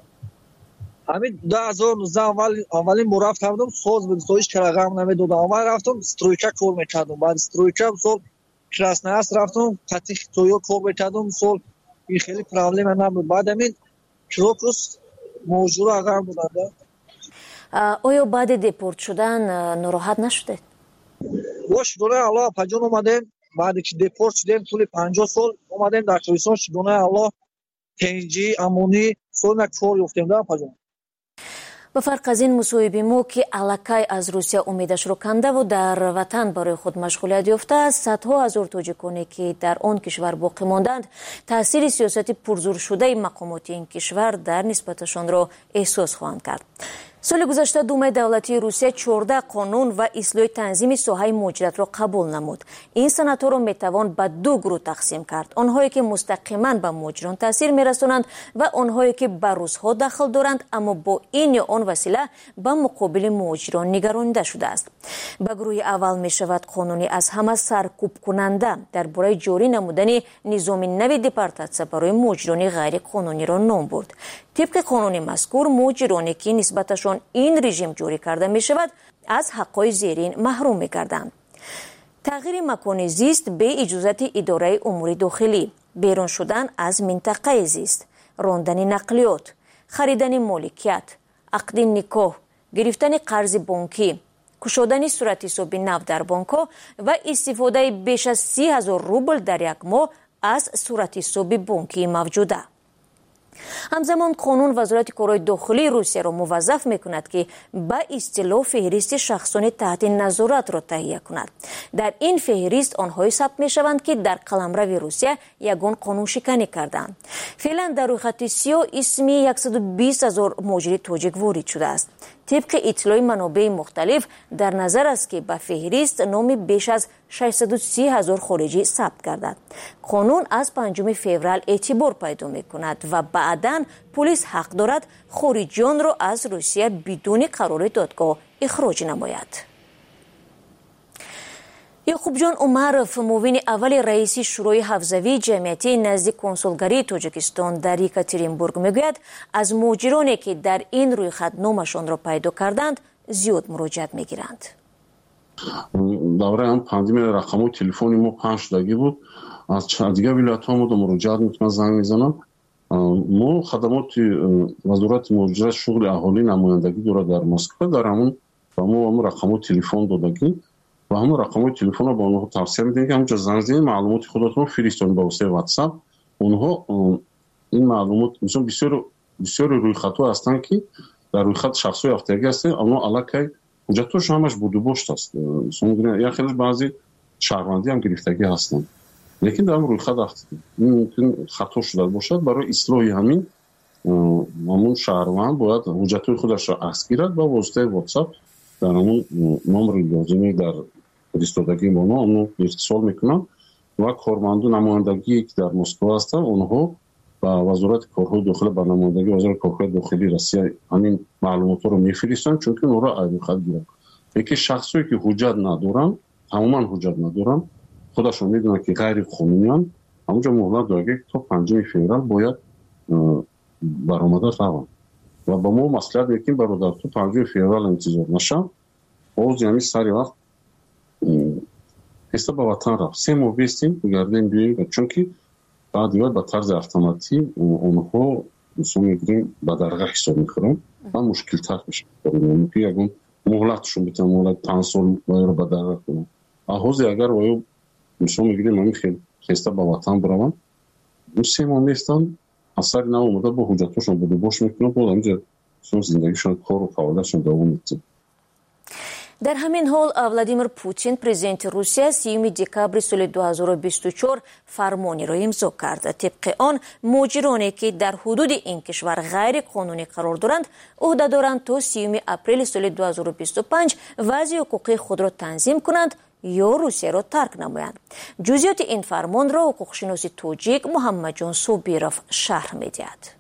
همین 2019 اولین بار رفتم سوز بود سویش کرغم نمیدادم اول رفتم استرویکا کار میکردم بعد استرویکا سال کراسناس رفتم قطعی تویو کار میکردم سال این خیلی پرابلم نبود بعد همین کروکوس مهاجر آقام بودند. آیا بعد دپورت شدن ناراحت نشدید؟ باش دونه الله پجون اومدیم بعد که دپورت شدیم طول 50 سال اومدیم در تویسان دونه الله پنجی امونی سال نکفور یفتیم در پجون. به فرق از این مصاحبه ما که الکای از روسیه امیدش رو کنده و در وطن برای خود مشغولیت یافته است، صدها هزار تاجیکانی که در آن کشور باقی ماندند تاثیر سیاست پرزور شده مقامات این کشور در نسبتشان را احساس خواهند کرد. سال گذشته دومای دولتی روسیه 14 قانون و اصلاح تنظیم ساحه مهاجرت را قبول نمود. این سنت‌ها را میتوان به دو گروه تقسیم کرد: آنهایی که مستقیما به مهاجران تاثیر میرسانند و آنهایی که به روس‌ها دخل دارند اما با این یا آن وسیله به مقابل مهاجران نگرانیده شده است. به گروه اول می شود قانونی از همه سرکوب کننده درباره جاری نمودن نظام نو دپارتاسیا برای مهاجران غیر قانونی را نام برد. طبق قانون مذکور مهاجرانی که نسبتشان این رژیم جاری کرده می شود از حقهای زیرین محروم می کردند: تغییر مکان زیست به اجازت اداره امور داخلی، بیرون شدن از منطقه زیست، راندن نقلیات، خریدن مالکیت، عقد نکاح، گرفتن قرض بانکی، گشودن صورت حساب نو در بانک‌ها و استفاده بیش از 30,000 روبل در یک ماه از صورت حساب بانکی موجوده. همزمان قانون وزارت کارهای داخلی روسیه را موظف می‌کند که به اصطلاح فهرست شخصان تحت نظارت را تهیه کند. در این فهرست آنهایی ثبت می‌شوند که در قلمرو روسیه یگان قانون شکنی کردند. فعلا در رویخط سیاه اسم 120,000 مهاجر تاجیک وارد شده است. طبق اطلاع منابع مختلف در نظر است که به فهرست نام بیش از 630,000 خارجی ثبت گردد. قانون از 5 فوریه اعتبار پیدا می‌کند و بعداً پلیس حق دارد خارجیان را از روسیه بدون قرار دادگاه اخراج نماید. یعقوب جان عمرف، معاون اول رئیس شورای حوزوی جمعیتی نزد کنسولگری تاجیکستان در یکاترینبورگ میگوید از مهاجرانی که در این رویخط نامشان را پیدا کردند زیاد مراجعت میگیرند. دوره هم پاندمی رقم تلفنی ما 5 شدگی بود. از دیگه ولایت ها مراجعت میتونم زنگ میزنم. ما خدمات وزارت مهاجرت شغل اهالی نمایندگی داره در مسکو دارمون و ما رقم تلفن دادگی و همون رقم تلفن رو با اونها توصیه میدیم که همونجا زنگ زدید معلومات خودتون رو فرستادین با واسطه واتساپ. اونها این معلومات مثلا بسیار روی خطا هستن که در روی خط شخصی یافتگی هستن اما علاقه حجتش همش بوده باشت است. مثلا یا خیلی بعضی شهروندی هم گرفتگی هستن لیکن در روی خط هستن ممکن خطا شده باشد. برای اصلاح همین همون شهروند باید حجت خودش را اخذ گیرد با واسطه واتساپ در همون نمره لازمی در فرستادگی ما اونو اتصال میکنم و کارمندان نمایندگی که در مسکو هستن اونها با وزارت کارهای داخلی با نمایندگی وزارت کارهای داخلی روسیه همین معلومات رو میفرستن چون که اونها ایدو خط گیرن. یکی شخصی که حجت ندارن تماما حجت ندارن خودشون میدونن که غیر قانونیان همونجا مهلت داده تا 5 فوریه باید برآمده روند و با ما مصلحت میکنیم برادر تو 5 فوریه انتظار نشم باز یعنی سری وقت حساب به وطن رفت 3 ماه بیستیم بگردیم بیاییم چون که بعد دیگر به طرز اتوماتیک اونها مثلا میگیریم به درگاه حساب میخورم و مشکل تر میشه یعنی که یکون مهلتشون بیتن مهلت 5 سال رو به درگاه کنم احوزی اگر وایو مثال میگیریم من خیلی خسته با وطن بروم اون 3 ماه میستن اثر نه اومده با حجتاشون بوده باش میکنه بود اینجا زندگیشون کار و فعالیتشون دوام میده. در همین حال ولادیمیر پوتین پرزیدنت روسیه 30 دکبر سال 2024 فرمانی را امضا کرد. طبق آن مهاجرانی که در حدود این کشور غیر قانونی قرار دارند عهده دارند تا 30 اپریل سال 2025 وضع حقوقی خود را تنظیم کنند یا روسیه را ترک نمایند. جزئیات این فرمان را حقوقشناس تاجیک محمد جان صابیروف شرح می‌دهد.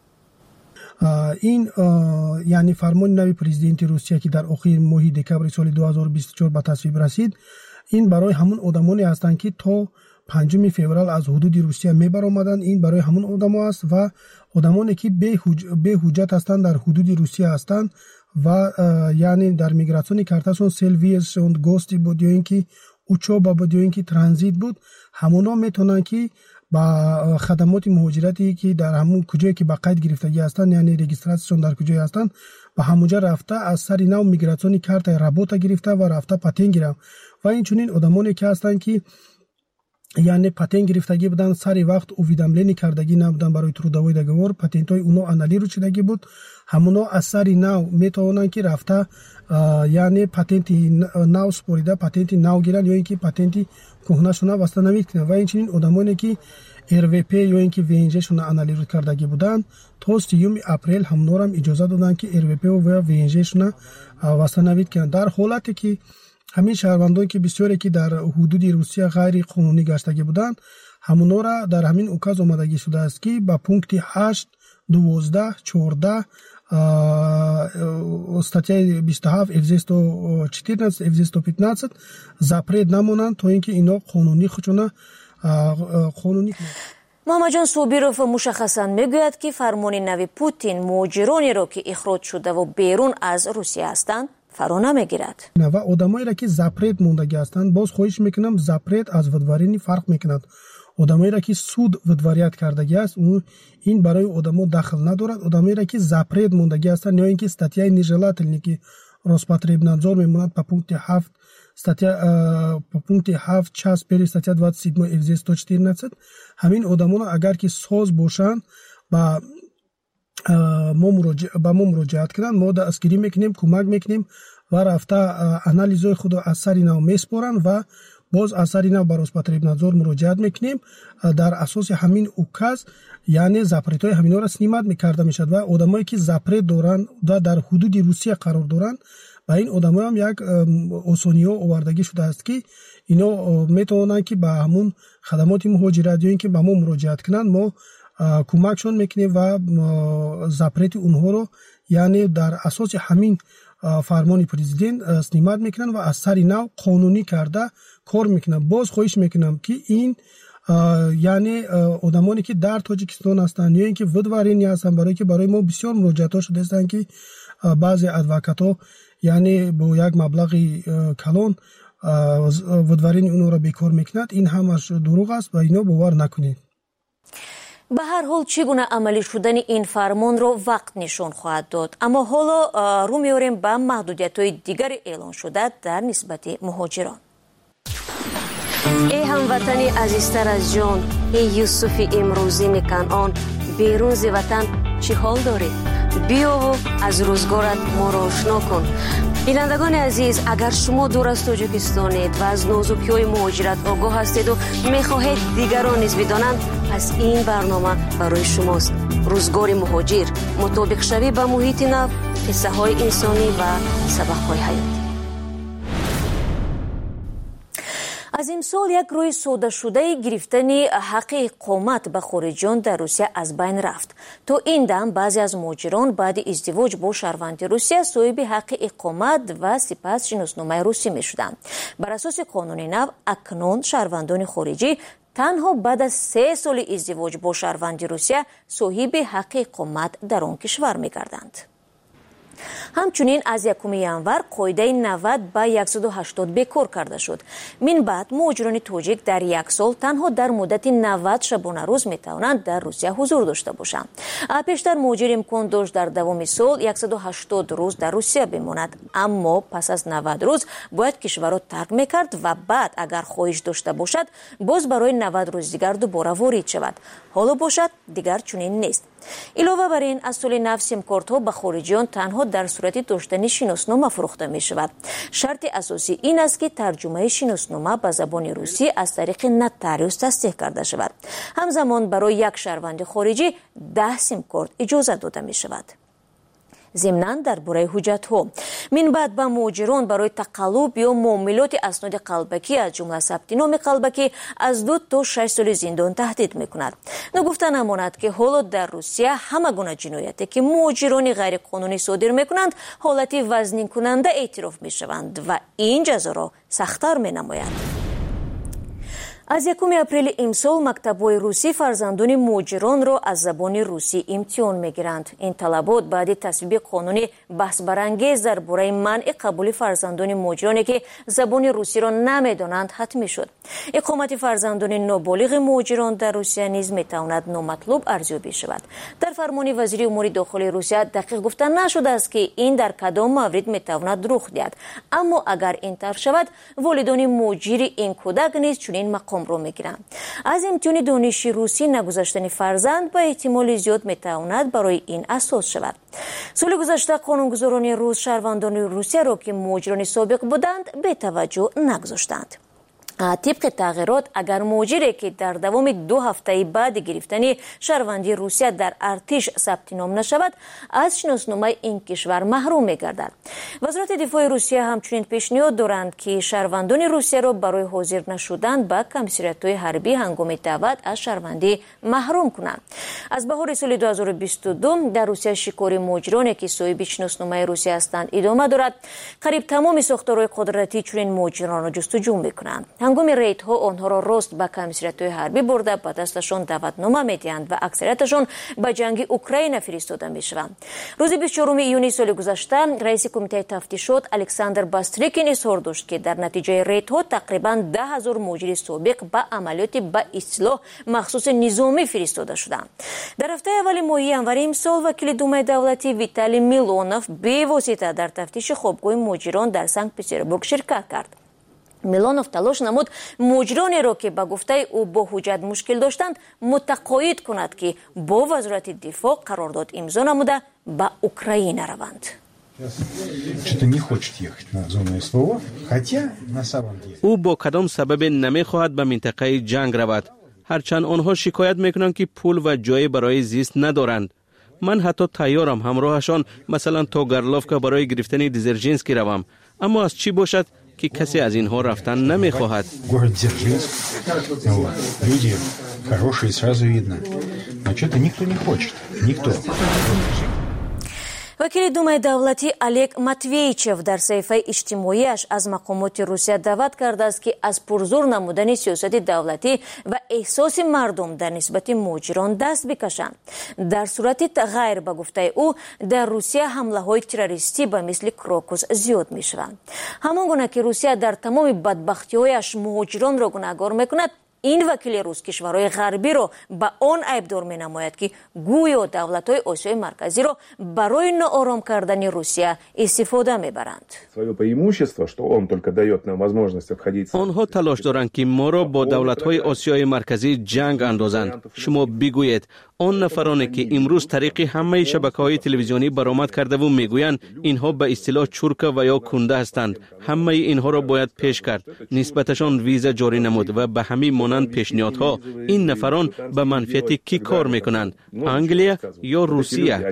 این یعنی فرمان نوی پرزیدنت روسیه که در آخر ماه دکبر سال 2024 به تصویب رسید، این برای همون آدمانی هستند که تا 5 فوریه از حدود روسیه میبرآمدند. این برای همون آدما است و آدمانی که به حجت هستند در حدود روسیه هستند و یعنی در میگراسیون کارتاشون سلویشون گوستی بود یا اینکه اوچوبا بود یا اینکه ترانزیت بود، همونا میتونن که با خدمات مهاجرتی که در همون کجایی که با قید گرفتگی هستند یعنی رجیستراسیون در کجایی هستند و همونجا رفته از سر نو میگراسیون کارت رابطه گرفته و رفته پاتین گرفته و این چنین آدمانی که هستند که یعنی پاتین گرفتگی بودن سر وقت اویداملینی کردگی نبودن برای трудовой договор پاتنتای اونو انالیرو چیدگی بود همونا از سر نو میتونن که رفته یعنی پاتنتی نو سپوریده پاتنتی نو گیرن یا اینکه پاتنتی کهنه شونه واسطه نمید کنن و این چنین آدمانی که RVP یا اینکه VNG شونه انالیرو کردگی بودن تا 30 اپریل همونا هم اجازه دادن که RVP و VNG شونه واسطه نمید کنن. در حالتی که همین شهروندان که بسیاری که در حدود روسیه غیر قانونی گشتگی بودند همونا را در همین اوکاز آمدگی شده است که با پونکت 8 12 14 статья 27 F214 F215 запрет намонанд то ин ки ино қонунӣ худшона қонунӣ кунанд. محمد جان صابیروف مشخصاً میگوید که فرمان نوی پوتین مهاجرانی را که اخراج شده و بیرون از روسیه هستند فرا نمیگیرد. و آدمایی را که زپرت موندگی هستند باز خواهش میکنم زپرت از ودوارینی فرق میکند. آدمایی را که سود ودواریت کردگی است این برای آدما دخل ندارد. آدمایی را که زپرت موندگی هستند یا اینکه استاتیا نژелательный که Роспотребнадзор میموند по пункте 7 статья по пункте 7 час перед статья 27 F214 همین آدمان اگر که ساز باشند با ما مراجعت کنند ما دستگیری میکنیم کمک میکنیم و رفته انالیزهای خود از سر نو میسپارند و باز از سر نو به Роспотребнадзор مراجعت میکنیم در اساس همین اوکاز یعنی زپرت‌های همینا را سنیمت میکرده میشد و آدمایی که زپرت دارند و در حدود روسیه قرار دارند و این آدم‌ها هم یک اوسونیو آوردگی شده است که اینا میتونن که به همون خدمات مهاجرت یا اینکه به ما مراجعت کنند ما کمکشون میکنیم و زپرت اونها رو یعنی در اساس همین فرمان پرزیدنت سنیمت میکنن و از سر نو قانونی کرده کار میکنن. باز خواهش میکنم که این یعنی آدمانی که در تاجیکستان هستند یا اینکه ودوارینی هستند برای ما بسیار مراجعات ها شده هستند که بعضی ادوکات ها یعنی با یک مبلغ کلان ودوارین اونو را بیکار میکنند. این همش دروغ است و اینو باور نکنید. به هر حال چگونه عملی شدن این فرمان را وقت نشان خواهد داد. اما حالا رو میاریم به محدودیت‌های دیگر اعلان شده در نسبت مهاجران. ای هموطنی عزیزتر از جان، ای یوسف امروزین کنعان، بیرون ز وطن چی حال داری؟ بیا و از روزگارت ما را آشنا کن. بینندگان عزیز، اگر شما دور از تاجیکستانید و از نازکی‌های مهاجرت آگاه هستید و می‌خواهید دیگران نیز بدانند، پس این برنامه برای شماست. روزگار مهاجر، مطابق شوی با محیط نو، قصه‌های انسانی و سبق‌های حیاتی. از امسال یک روی ساده شده گرفتن حق اقامت به خارجیان در روسیه از بین رفت. تا این دم بعضی از مهاجران بعد ازدواج با شهروند روسیه صاحب حق اقامت و سپس شناسنامه روسی می شدند. بر اساس قانون نو اکنون شهروندان خارجی تنها بعد از 3 سال ازدواج با شهروند روسیه صاحب حق اقامت در آن کشور می گردند. همچنین از 1 январ قاعده 90 به 180 بکار کرده شد. من بعد مهاجران تاجیک در یک سال تنها در مدت 90 شبانه روز می توانند در روسیه حضور داشته باشند. پیشتر مهاجر امکان داشت در دوام سال 180 روز در روسیه بماند، اما پس از 90 روز باید کشور را ترک میکرد و بعد اگر خواهش داشته باشد باز برای 90 روز دیگر دوباره وارد شود. حالا باشد دیگر چنین نیست. علاوه بر این از سال نو سیمکارت‌ها به خارجیان تنها در صورت داشتن شناسنامه فروخته می شود. شرط اساسی این است که ترجمه شناسنامه به زبان روسی از طریق نوتاریوس تصدیق کرده شود. همزمان برای یک شهروند خارجی 10 سیمکارت اجازه داده می شود. ضمناً درباره حجت‌ها من بعد به مهاجران برای تقلب یا معاملات اسناد قلبکی از جمله ثبت نام قلبکی از 2 تا 6 سال زندان تهدید می‌کند. نگفته نماند که حالا در روسیه همه گونه جنایتی که مهاجران غیر قانونی صادر می‌کنند حالت وزنین کننده اعتراف می‌شوند و این جزا را سخت‌تر می‌نماید. از 1 اپریل امسال مکتب‌های روسی فرزندان مهاجران را از زبان روسی امتحان می‌گیرند. این طلبات بعد تصویب قانونی بحث برانگیز درباره منع قبول فرزندان مهاجرانی که زبان روسی را نمی‌دانند حتمی شد. اقامت فرزندان نابالغ مهاجران در روسیه نیز می‌تواند نامطلوب ارزیابی شود. در فرمان وزیر امور داخلی روسیه دقیق گفته نشده است که این در کدام مورد می‌تواند رخ دهد، اما اگر این طرح شود والدان مهاجر این کودک نیز چنین مقام رو میگیرند. از امتحان دانشی روسی نگذاشتن فرزند به احتمال زیاد میتواند برای این اساس شود. سال گذشته قانونگذاران روس شهروندان روسیه را که مهاجران سابق بودند به توجه نگذاشتند. طبق تغییرات اگر مهاجری که در دوام 2 هفته بعد گرفتن شهروندی روسیه در ارتش ثبت نام نشود از شناسنامه این کشور محروم می‌گردد. وزارت دفاع روسیه همچنین پیشنهاد دارند که شهروندان روسیه را برای حاضر نشدن به کمیساریات‌های حربی هنگام دعوت از شهروندی محروم کنند. از بهار سال 2022 در روسیه شکار مهاجرانی که صاحب شناسنامه روسیه هستند ادامه دارد. قریب تمام ساختارهای قدرتی چنین مهاجران را جستجو می‌کنند. هنگام ریدها آنها را راست به کمیساریات‌های حربی برده به دستشان دعوتنامه می‌دهند و اکثریتشان به جنگ اوکراین فرستاده می‌شوند. روز 24 ایونی سال گذشته رئیس کمیته تفتیشات الکساندر باستریکین اظهار داشت که در نتیجه ریدها تقریباً 10,000 مهاجر سابق به عملیات به اصطلاح مخصوص نظامی فرستاده شدند. در هفته اول ماه январ امسال وکیل دومای دولتی ویتالی میلونوف به واسطه در تفتیش خوابگاه مهاجران در سنت پترزبورگ شرکت کرد. میلونوف تلاش نمود مهاجرانی را که به گفته او با حجت مشکل داشتند متقاعد کند که با وزارت دفاع قرارداد امضا نموده به اوکراین روند. او با کدام سبب نمیخواهد به منطقه جنگ رود، هرچند آنها شکایت میکنند که پول و جای برای زیست ندارند. من حتی تیارم همراهشان مثلا تا گرلوفکا برای گرفتن دیزرژینسکی روم، اما از چی باشد که کسی از اینها رفتن نمیخواهد. وکیل دومای دولتی الک ماتویچف در صفحه اجتماعیش از مقامات روسیه دعوت کرده است که از پرزور نمودن سیاست دولتی و احساس مردم در نسبت مهاجران دست بکشند. در صورت غیر به گفته او در روسیه حمله های تروریستی به مثل کراکوس زیاد می شوند. همان گونه که روسیه در تمام بدبختی هایش مهاجران را گناهکار میکند، این وکیل روس کشورهای غربی را به آن عیبدار می نماید که گویا دولت‌های آسیای مرکزی را برای ناآرام کردن روسیه استفاده می برند. آنها تلاش دارند که ما را با دولت‌های آسیای مرکزی جنگ اندازند. شما بگویید آن نفرانی که امروز طریق همه شبکه‌های تلویزیونی برآمد کرده و میگویند اینها به اصطلاح چرک و یا کنده هستند، همه اینها را باید پیش کرد، نسبتشان ویزا جاری نمود و به همین مانند پیشنهادها. این نفران به منفعت کی کار میکنند؟ انگلیه یا روسیه؟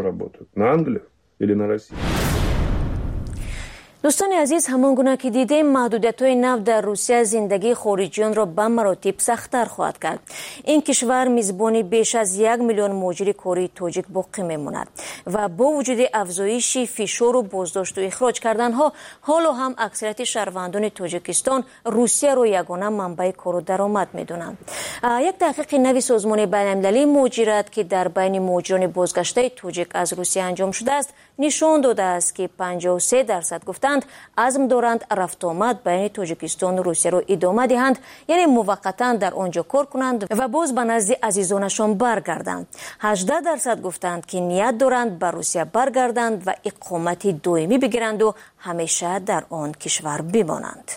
دوستان عزیز، همان گونه که دیدیم محدودیت‌های نو در روسیه زندگی خارجیان را به مراتب سخت‌تر خواهد کرد. این کشور میزبانی بیش از 1 میلیون مهاجر کاری تاجیک باقی میماند و با وجود افزایش فشار و بازداشت و اخراج کردنها حالا هم اکثریت شهروندان تاجیکستان روسیه را یگانه منبع کار و درآمد میدونند. یک تحقیق نوی سازمان بین‌المللی مهاجرت که در بین مهاجران بازگشته تاجیک از روسیه انجام شده است نشان داده است که 53% گفتند عزم دارند رفت آمد بین تاجیکستان و روسیه را ادامه دهند، یعنی موقتا در آنجا کار کنند و باز به نزد عزیزانشان برگردند. 18% گفتند که نیت دارند به روسیه برگردند و اقامت دائمی بگیرند و همیشه در آن کشور بمانند.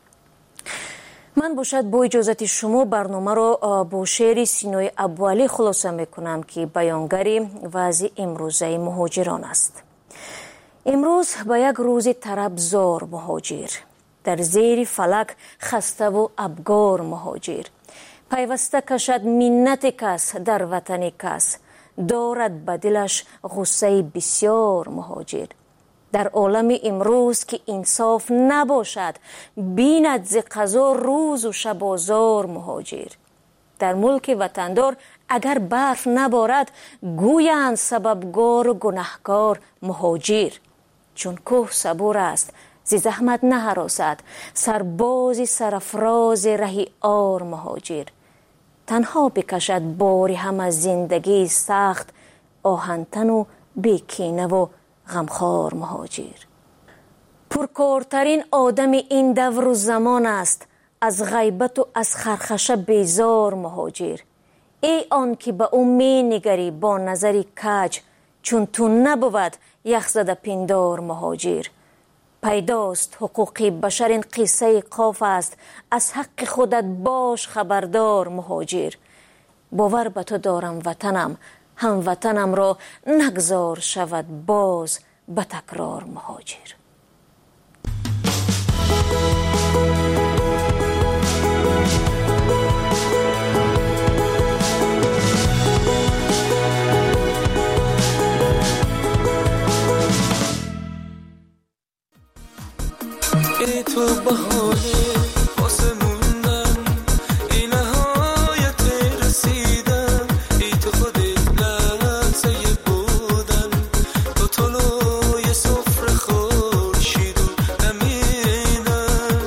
من باشد با اجازت شما برنامه را با شعر سینای ابوعلی خلاصه میکنم که بیانگر وضع امروزه مهاجران است. امروز به یک روز طربزار مهاجر، در زیر فلک خسته و ابگار مهاجر، پیوسته کشد منت کس در وطن کس، دارد به دلش غصه بسیار مهاجر. در عالم امروز که انصاف نباشد بیند ز قضا روز و شب آزار مهاجر. در ملک وطندار اگر برف نبارد گویند سببگار و گنهکار مهاجر. چون کوه صبور است ز زحمت نهراسد، سرباز سرافراز رهی آر مهاجر. تنها بکشد باری هم از زندگی سخت، آهنتن و بیکینه و غمخوار مهاجر. پرکارترین آدم این دور و زمان است، از غیبت و از خرخشه بیزار مهاجر. ای آن که به او می نگری با نظری کج، چون تو نبود یخزده پندار مهاجر. پیداست حقوق بشر این قصه قاف است، از حق خودت باش خبردار مهاجر. باور به تو دارم وطنم، هموطنم را نگذار شود باز به تکرار مهاجر. ای تو بهانه واسه موندن، ای نهایت رسیدن، ای تو خودت لحظه بودن، تو طلوع سفره خورشید و نمیدن.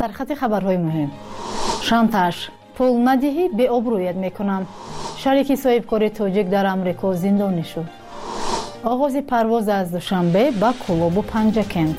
سرخط خبرهای مهم. شانتاژ، پول ندهی به آبرویت میکنم. شریک صاحبکار تاجیک در امریکا زندانی شد. آغاز پرواز از دوشنبه به کولاب و پنجکند.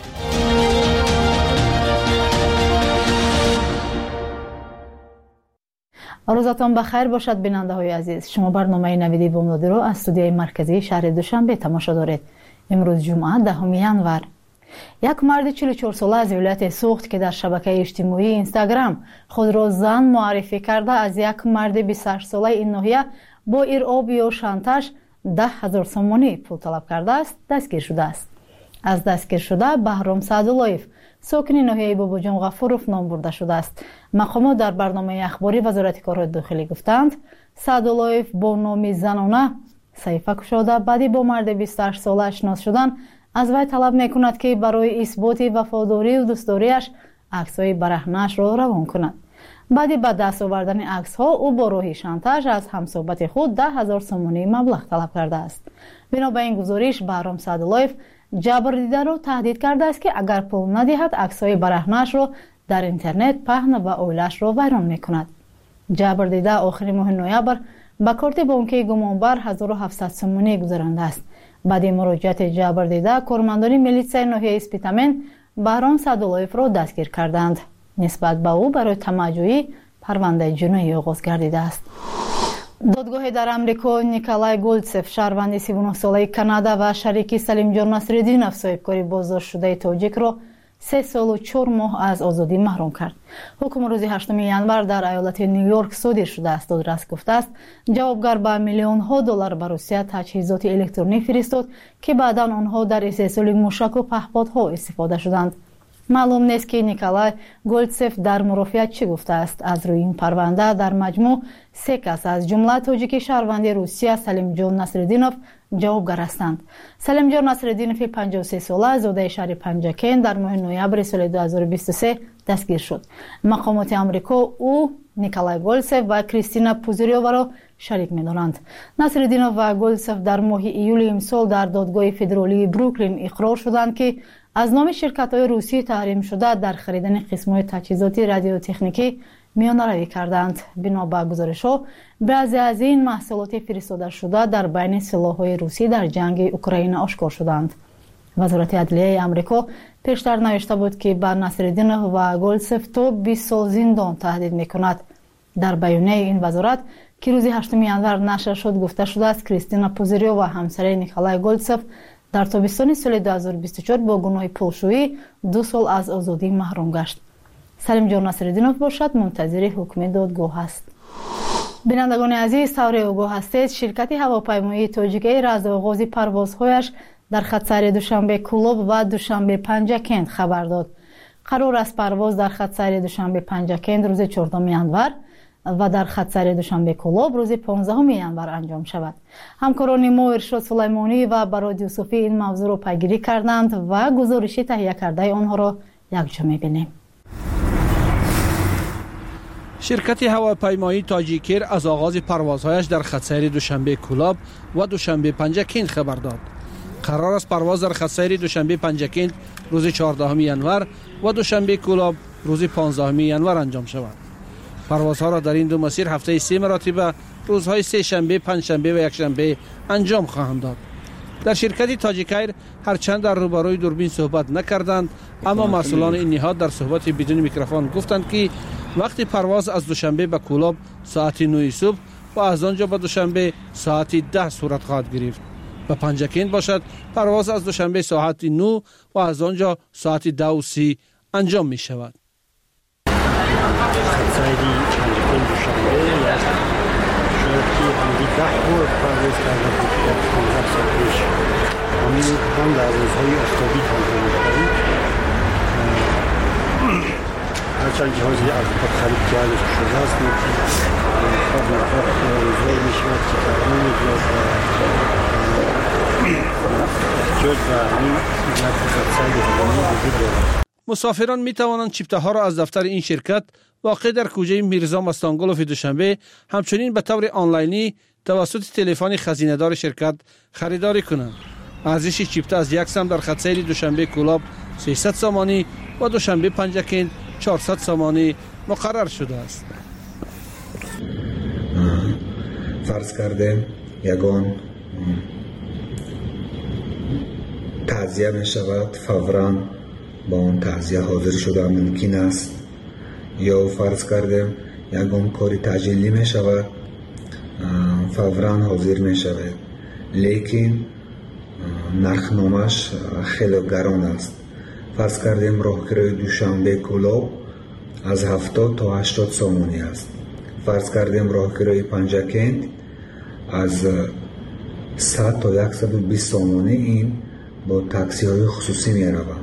روزتان بخیر باشد بیننده های عزیز. شما برنامه نویدی بامدادی را از استودیوی مرکزی شهر دوشنبه تماشا دارید. امروز جمعه 10 ینور. یک مرد 44 ساله از ولایت سوخت که در شبکه اجتماعی اینستاگرام خود را زن معرفی کرده از یک مرد 28 ساله این ناحیه با ارعاب یا شانتاژ 10,000 سومانی پول طلب کرده است دستگیر شده است. از دستگیر شده بهرام سعداللهیف ساکن ناحیه باباجان غفوروف نام برده شده است. مقامات در برنامه اخباری وزارت کارهای داخلی گفتند سعداللهیف با نام زنانه صحیفه گشاده بعدی با مرد 28 ساله آشنا شدن از وی طلب میکند که برای اثبات وفاداری و دوستداریش عکس‌های برهنه‌اش را روان کند. بعدی با دست آوردن عکس‌ها او با راه شانتاژ از همصحبت خود 10,000 سومانی مبلغ طلب کرده است. بنا به این گزارش بهرام سعداللهیف جبر دیده را تهدید کرده است که اگر پول ندهد عکس‌های برهنه‌اش را در اینترنت پهن و اویلش را ویران میکند. جبر دیده آخر ماه نوامبر با کارت بانکی گمانبر 1700 سومانی گذرانده است. بعد مراجعت جبر دیده کارمندان میلیسای ناحیه اسپیتامن بهرام سعداللهیف را دستگیر کردند. نسبت به او برای طمع‌جویی پرونده جنایی آغاز گردیده است. دادگاه در امریکا نیکولای گولدسف شهروند 39 ساله کانادا و شریک سلیمجان نصرالدینов صاحبکار بازداشت شده تاجیک را 3 سال و 4 ماه از آزادی محروم کرد. حکم روز 8 ینور در ایالت نیویورک صادر شده است. دادرس گفته است جوابگر به میلیون ها دلار به روسیه تجهیزات الکترونیکی فرستاد که بعدا آنها در استحصال موشک و پهپادها استفاده شدند. معلوم نیست که نیکولای گولدسف در مرافعت چی گفته است. از روی این پرونده در مجموع 3 کس از جمله تاجیک شهروند روسیه سلیمجان نصرالدینov جوابگر هستند. سلیمجان نصرالدینov 53 ساله زاده شهر پنجکند در ماه نوامبر سال 2023 دستگیر شد. مقامات آمریکا او نیکولای گولدسف و کریستینا پوزریووا را شریک می‌دانند. نصرالدینov و گولدسف در ماه ایول امسال در دادگاه فدرالی بروکلین اقرار شدند که از نام شرکت‌های روسی تحریم شده در خریدن قسم‌های تجهیزات رادیوتکنیکی میانه‌روی کردند. بنا به گزارش‌ها بعضی از این محصولات فرستاده شده در بین سلاح‌های روسی در جنگ اوکراین آشکار شدند. وزارت عدلیه آمریکا پیشتر نوشته بود که به نصرالدینov و گولدسف تا 20 سال زندان تهدید می‌کند. در بیانیه این وزارت که روز 8 ینور نشر شد گفته شده است کریستینا پوزریووا و همسر نیکولای گولدسف در تابستان سال 2024 با گناه پولشویی 2 سال از آزادی محروم گشت. سلیمجان نصرالدینov باشد منتظر حکم دادگاه است. بینندگان عزیز طور آگاه هستید شرکت هواپیمایی تاجیکی از آغاز پروازهایش در خط سیر دوشنبه کولاب و دوشنبه پنجکند خبر داد. قرار است پرواز در خط سیر دوشنبه پنجکند روز 14 ینور و در خط سیر دوشنبه کولاب روز 15 ینور انجام شود. همکاران ما ارشاد سلیمانی و براد یوسفی این موضوع را پیگیری کردند و گزارش تهیه کرده آنها را یکجا می‌بینیم. شرکت هواپیمایی تاجیکیر از آغاز پروازهایش در خط سیر دوشنبه کولاب و دوشنبه پنجکند خبر داد. قرار است پرواز در خط سیر دوشنبه پنجکند روز 14 ینور و دوشنبه کولاب روز 15 ینور انجام شود. پروازها را در این دو مسیر هفته 3 مرتبه روزهای سه شنبه، پنجشنبه و یکشنبه انجام خواهند داد. در شرکت تاجیکیر هرچند در روبروی دوربین صحبت نکردند اما مسئولان این نهاد در صحبت بدون میکروفون گفتند که وقتی پرواز از دوشنبه به کولاب ساعت 9 صبح و از آنجا به دوشنبه ساعت 10 صورت خواهد گرفت. و پنجکند باشد پرواز از دوشنبه ساعت 9 و از آنجا ساعت 10:30 انجام می شود. خطسایری پنجکند دوشنبه شرکی همدی 10 بار پرواز کرده بود که 15 سال پیش هم در روزهای افتابی تنظیم می‌کنیم. هرچند جهازی از خود خرید کرده شده است که روزهای میشود که تقریبا می‌گوید احتیاج به همین خطسایری هوایی وجود دارد. مسافران می توانند چیپته ها را از دفتر این شرکت واقع در کوچه میرزا مستانگلوف دوشنبه همچنین به طور آنلاینی توسط تلفن خزینه‌دار شرکت خریداری کنند. ارزش چیپته از یک سم در خط سیر دوشنبه کولاب 300 سومانی و دوشنبه پنجکند 400 سامانی مقرر شده است. فرض کردیم یگان تعزیه می شود، فوراً با اون تعزیه حاضر شده ممکن است، یا فرض کردیم یگان کاری تجلی می شود، فوراً حاضر می شود، لیکن نرخنامش خیلی گران است. فرض کردیم راهگیری دوشنبه کلاب از 70 تا 80 سامانی است. فرض کردیم راهگیری پنجکند از 100 تا 120 سامانی این با تاکسی های خصوصی می روند.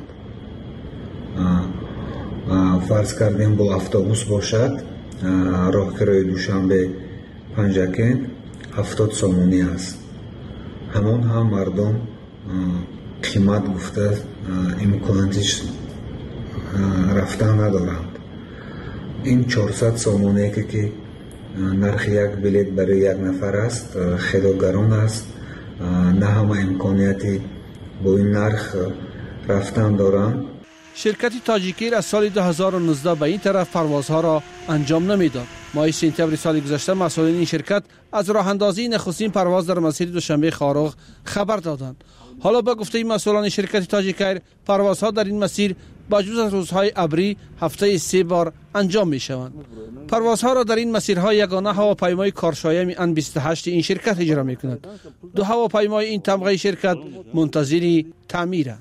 فرض کردیم با اتوبوس باشد راهگیری دوشنبه پنجکند 70 سامانی است. همون هم مردم قیمت گفته امکاناتش رفتن ندارند. این 400 سامانی که نرخ یک بلیت برای یک نفر است خیلی گران است. نه همه امکاناتی با این نرخ رفتن دارند. شرکت تاجیکیر از سال 2019 به این طرف پروازها را انجام نمیداد. ماه سپتامبر سال گذشته مسئولین این شرکت از راه اندازی نخستین پرواز در مسیر دوشنبه خاروغ خبر دادند. حالا با گفته مسئولان شرکت تاجیکیر پروازها در این مسیر با جز از روزهای ابری هفته 3 بار انجام می شوند. پروازها را در این مسیرها یگانه هواپیمای کارشایم ان 28 این شرکت اجرا می کند. 2 هواپیمای این طبقه شرکت منتظر تعمیرند.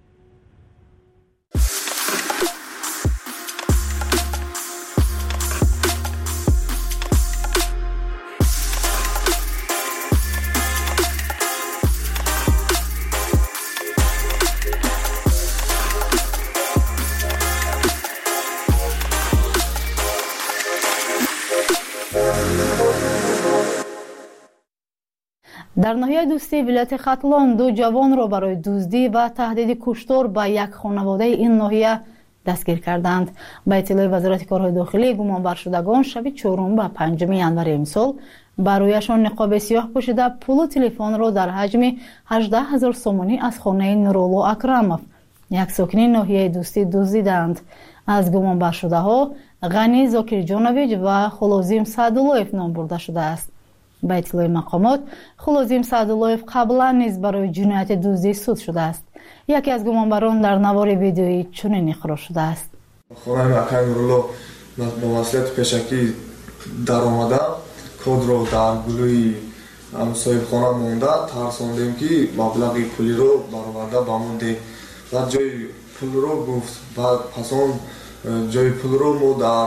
در ناحیه دوستی ولایت ختلان 2 جوان را برای دزدی و تهدید کشتار به یک خانواده این ناحیه دستگیر کردند. به اطلاع وزارت کارهای داخلی گمانبر شدگان شب 4 و 5 ینور امسال بر رویشان نقاب سیاه پوشیده پول و تلفن را در حجم 18,000 سومانی از خانه نورالله اکرمов یک ساکن ناحیه دوستی دزدیدند. از گمانبر شده ها غنی زاکرجانویچ و خلوزیم سعداللویف نام برده شده است. به اطلاع مقامات خلوزیم سعداللویف قبلا نیز برای جنایت دزدی سود شده است. یکی از گمانبران در نوار ویدیویی چنین اقرار شده است. خانه اکرم نورالله با وسیلت پیشکی در آمده کد رو در گلوی صاحب خانه مونده ترساندیم که مبلغ پولی رو برآورده بمونده و جای پول رو گفت و پس آن جای پول رو ما در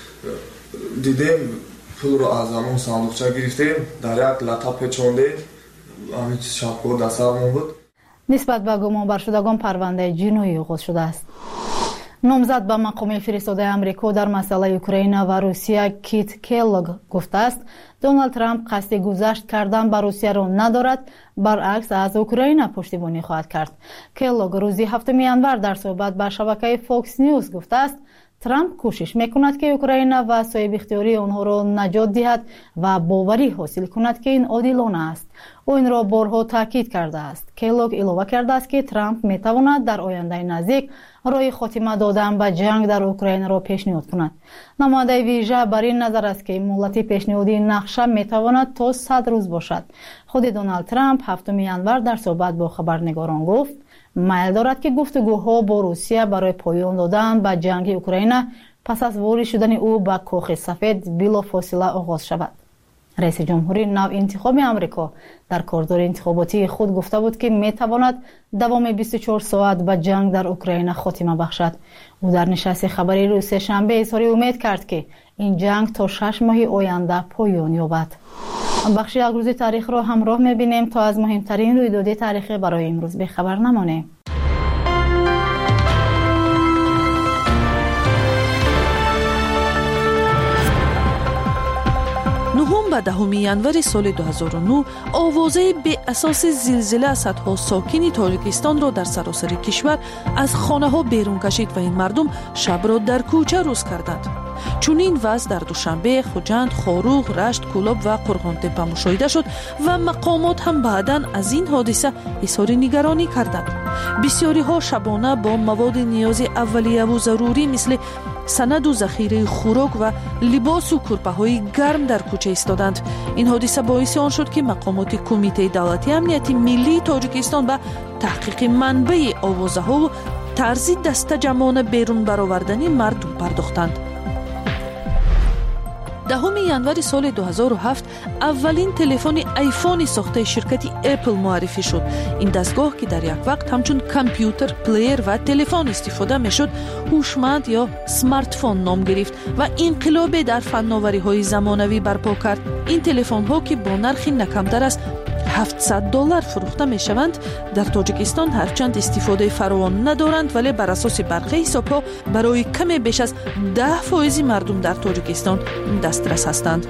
دیدیم. پول رو از همون صندوقچه گرفتیم در یک لطه پیچاندیم. همین شبکه در سرمون بود. نسبت به گمانبر شدگان پرونده جنایی آغاز شده است. نامزد به مقام فرستاده امریکا در مسئله اوکراین و روسیه کیت کلوگ گفته است دونالد ترامپ قصد گذشت کردن به روسیه را ندارد، برعکس از اوکراین پشتیبانی خواهد کرد. کلوگ روزی 7 ینور در صحبت با شبکه فاکس نیوز گفته است ترامپ کوشش میکند که اوکراین و صاحب اختیاری آنها را نجات دهد و باوری حاصل کند که این عادلانه است. او این را بارها تاکید کرده است. کلوگ اضافه کرده است که ترامپ میتواند در آینده نزدیک راه خاتمه دادن به جنگ در اوکراین را پیشنهاد کند. نماینده ویژه بر این نظر است که مهلت پیشنهادی نقشه میتواند تا 100 روز باشد. خود دونالد ترامپ 7 ینور در صحبت با خبرنگاران گفت میل دارد که گفتگوها با روسیه برای پایان دادن به جنگ اوکراین پس از وارد شدن او به کاخ سفید بلافاصله آغاز شود. رئیس جمهوری نو انتخاب آمریکا در کاردار انتخاباتی خود گفته بود که میتواند دوام 24 ساعت به جنگ در اوکراین خاتمه بخشد. او در نشست خبری روز شنبه اظهار امید کرد که این جنگ تا 6 ماه آینده پایان یابد. بخش یک روز تاریخ را همراه می‌بینیم تا از مهمترین رویدادهای تاریخی برای امروز به خبر نمانیم. 9 و 10 ینور سال 2009 آوازه به اساس زلزله صدها ساکن تاجیکستان را در سراسر کشور از خانه ها بیرون کشید و این مردم شب را در کوچه روز کردند. چون این وضع در دوشنبه، خوجند، خاروغ، رشت، کولاب و قرغانتپه مشاهده شد و مقامات هم بعداً از این حادثه اظهار نگرانی کردند. بسیاری ها شبانه با مواد نیاز اولیه و ضروری مثل санаду захираи хӯрок ва либосу курпаҳои гарм дар кӯча истоданд. ин ҳодиса боиси он шуд ки мақомоти кумитаи давлатии амнияти миллии тоҷикистон ба таҳқиқи манбаи овозаҳо тарзи дастаҷамона берун баровардани мардум пардохтанд. 10 январи соли 2007 аввалин телефони айфони сохтаи ширкати Apple муаррифӣ шуд. ин дастгоҳ ки дар як вақт ҳамчун компютер, плеер ва телефон истифода мешуд, ҳушманд ё смартфон ном гирифт ва инқилобе дар фанновариҳои замонавӣ барпо кард. ин телефонҳо ки бо нархи накамтар аз $700 фурӯхта мешаванд, дар Тоҷикистон ҳарчанд истифодаи фаровон надоранд, вале бар асоси барқи ҳисобҳо барои каме беш аз 10% мардум дар Тоҷикистон дастрас ҳастанд.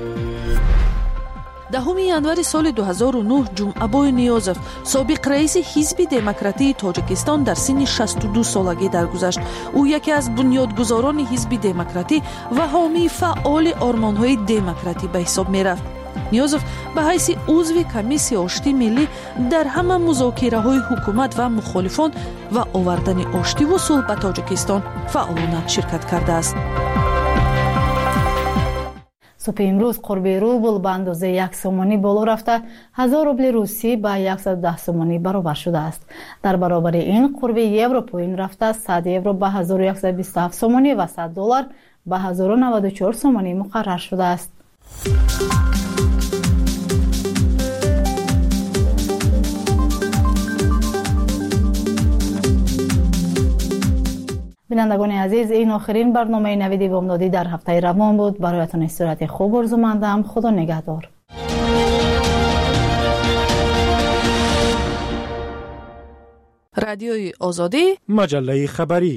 10 январи соли 2009 Ҷумъабой Ниёзов, собиқ раиси ҳизби демократии Тоҷикистон, дар синни 62 солагӣ даргузашт. ӯ яке аз бунёдгузорони ҳизби демократӣ ва ҳомии фаъоли ормонҳои демократӣ ба ҳисоб мерафт. Ниёзов ба ҳайси узви комиссияи оштии миллӣ дар ҳама музокираҳои ҳукумат ва мухолифон ва овардани оштиву сулҳ ба Тоҷикистон фаъолона ширкат кардааст. субҳи имрӯз қурби рубл ба андозаи 1 сомонӣ боло рафта 1000 рубли русӣ ба 110 сомонӣ баробар шудааст. дар баробари ин қурби евро поин рафта 100 евро ба 1127 сомонӣ ва $100 ба 1094 сомонӣ муқаррар шудааст. бинандагони азиз, ин охирин барномаи навиди бомдодӣ дар ҳафтаи равон буд. бароятон истироҳати хуб орзумандам. худо нигаҳдор. радиои озодӣ, маҷаллаи хабарӣ.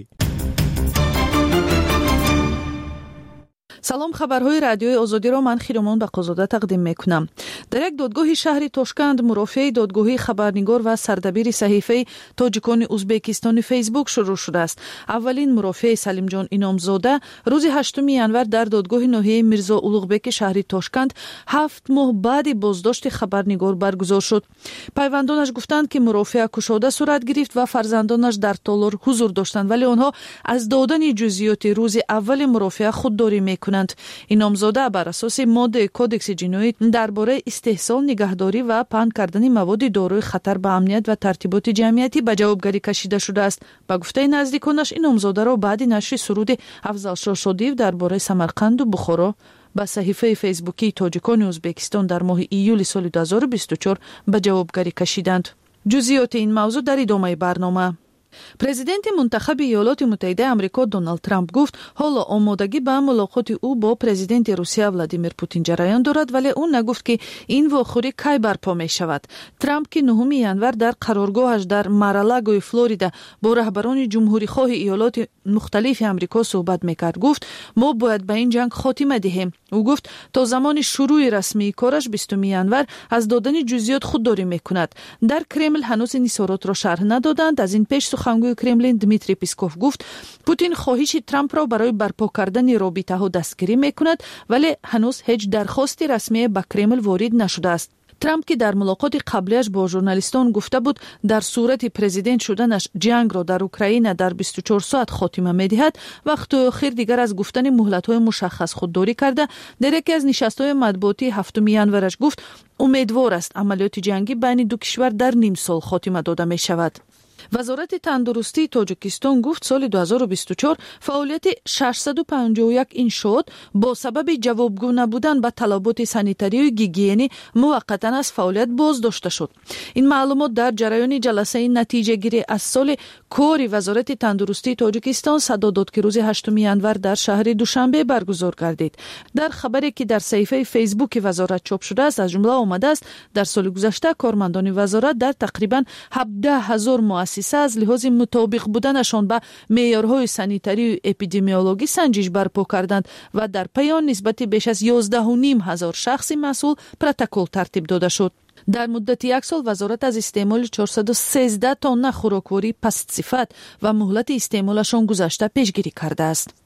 салом, хабарҳои радиои озодиро ман Хиромон Бақозода тақдим мекунам. дар як додгоҳи шаҳри Тошканд мурофиаи додгоҳии хабарнигор ва сардабири саҳифаи тоҷикони узбекистони фейсбук шурӯъ шудааст. аввалин мурофиаи Салимҷон Иномзода рӯзи 8 январ дар додгоҳи ноҳияи Мирзо Улуғбеки шаҳри Тошканд 7 моҳ баъди боздошти хабарнигор баргузор шуд. пайвандонаш гуфтанд ки мурофиа кушода сурат гирифт ва фарзандонаш дар толор ҳузур доштанд, вале онҳо аз додани ҷузъиёти рӯзи аввали мурофиа худдорӣ мекунанд. Иномзода бар асоси моддаи кодекси ҷиноӣ дар бораи истеҳсол, нигаҳдорӣ ва паҳн кардани маводи дорои хатар ба амният ва тартиботи ҷамъиятӣ ба ҷавобгарӣ кашида шудааст. ба гуфтаи наздиконаш, Иномзодаро баъди нашри суруди Афзалшоҳ Шодиев дар бораи Самарқанду Бухоро ба саҳифаи фейсбукии тоҷикони Ӯзбекистон дар моҳи июли соли 2024 ба ҷавобгарӣ кашиданд. ҷузъиёти ин мавзӯъ дар идомаи барнома. президенти мунтахаби иёлоти муттаҳидаи амрико Доналд Трамп гуфт ҳоло омодагӣ ба мулоқоти ӯ бо президенти Русия Владимир Путин ҷараён дорад, вале ӯ нагуфт ки ин вохӯрӣ кай барпо мешавад. Трамп ки 9 январ дар қароргоҳаш дар Мар-а-Лагои Флорида бо раҳбарони ҷумҳурихоҳи иёлоти мухталифи амрико суҳбат мекард, гуфт мо бояд ба ин ҷанг хотима диҳем. ӯ гуфт то замони шурӯи расмии кораш 20 январ аз додани ҷузъиёт худдорӣ мекунад. дар Кремл ҳанӯз ин изҳоротро шарҳ надоданд. аз ин пеш сухангӯи Кремлин Дмитрий Песков гуфт Путин хоҳиши Трампро барои барпо кардани робитаҳо дастгирӣ мекунад, вале ҳанӯз ҳеҷ дархости расмие ба Кремл ворид нашудааст. Трамп ки дар мулоқоти қаблияш бо журналистон гуфта буд дар сурати президент шуданаш ҷангро дар Украина дар 24 соат хотима медиҳад, вақту охир дигар аз гуфтани муҳлатҳои мушаххас худдорӣ карда, дар яке аз нишастҳои матбуотии 7 январаш гуфт умедвор аст амалиёти ҷангӣ байни ду кишвар дар ним сол хотима дода мешавад. вазорати тандурустии Тоҷикистон гуфт соли 2024 фаъолияти 651 иншоот бо сабаби ҷавобгӯ набудан ба талаботи санитарию гигиенӣ муваққатан аз фаъолият боздошта шуд. ин маълумот дар ҷараёни ҷаласаи натиҷагирӣ аз соли кори вазорати тандурустии Тоҷикистон садо дод ки рӯзи 8 январ дар шаҳри Душанбе баргузор гардид. дар хабаре ки дар саҳифаи фейсбуки вазорат чоп шудааст, аз ҷумла омадааст дар соли гузашта кормандони вазорат дар тақрибан 17,000 муассиса аз лиҳози мутобиқ буданашон ба меъёрҳои санитарию эпидемиологӣ санҷиш барпо карданд ва дар паи он нисбати беш аз 11,500 шахси масъул протокол тартиб дода шуд. дар муддати як сол вазорат аз истеъмоли 413 тонна хӯроквории пастсифат ва муҳлати истеъмолашон гузашта пешгирӣ кардааст.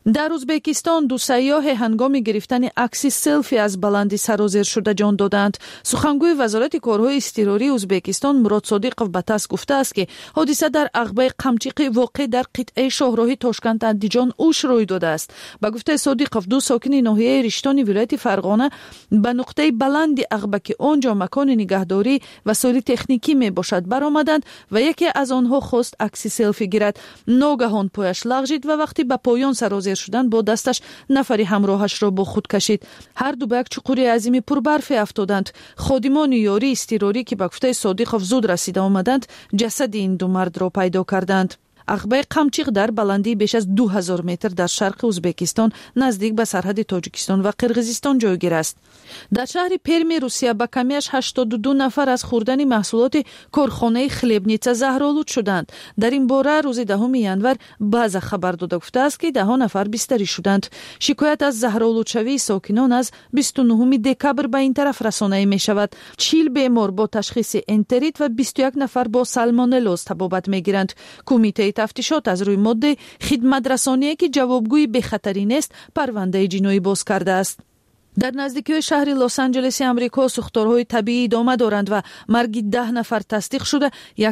در ازبکستان دو سیاح هنگام گرفتن عکس سلفی از بلندی سرازیر شده جان دادند. سخنگوی وزارت کارهای اضطراری ازبکستان مراد صادقov به تاس گفته است که حادثه در عقبه قمچیق واقع در قطعه شاهراهی تاشکند اندیجان اوش روی داده است. به گفته صادقov دو ساکن ناحیه ریشتانی ولایت فرغانه به نقطه بلند عقبه که آنجا مکان نگهداری وسایل تکنیکی می باشد برآمدند و یکی از آنها خواست عکس سلفی گیرد. ناگهان پایش لغزید و وقتی به پایان سرازیر شدن با دستش نفری همراهش را با خود کشید. هر دو به یک چقور عظیم پربرف افتادند. خادمان یاری اضطراری که به گفته صادقov زود رسیده آمدند جسد این دو مرد را پیدا کردند. عقبه قمچیق در بلندی بیش از 2000 متر در شرق ازبکستان نزدیک به سرحد تاجیکستان و قرقیزستان جایگیر است. در شهر پرمی روسیه به کمیش 82 نفر از خوردن محصولات کارخانه خلیبنیتسا زهرآلود شدند. در این باره روز 10 ینور باز خبر داده گفته است که 10 نفر بستری شدند. شکایت از زهرآلود شوی ساکنان از 29 دکبر به این طرف رسانه می شود. 40 بیمار با تشخیص انتریت و 21 نفر با سالمونلوز تبابت می گیرند. کمیته تفتیشات از روی ماده خدمت رسانی که جوابگوی به خطری نیست پرونده جنایی باز کرده است. در نزدیکی شهر لس آنجلس آمریکا سوختارهای طبیعی ادامه دارند و مرگ 10 نفر تصدیق شده.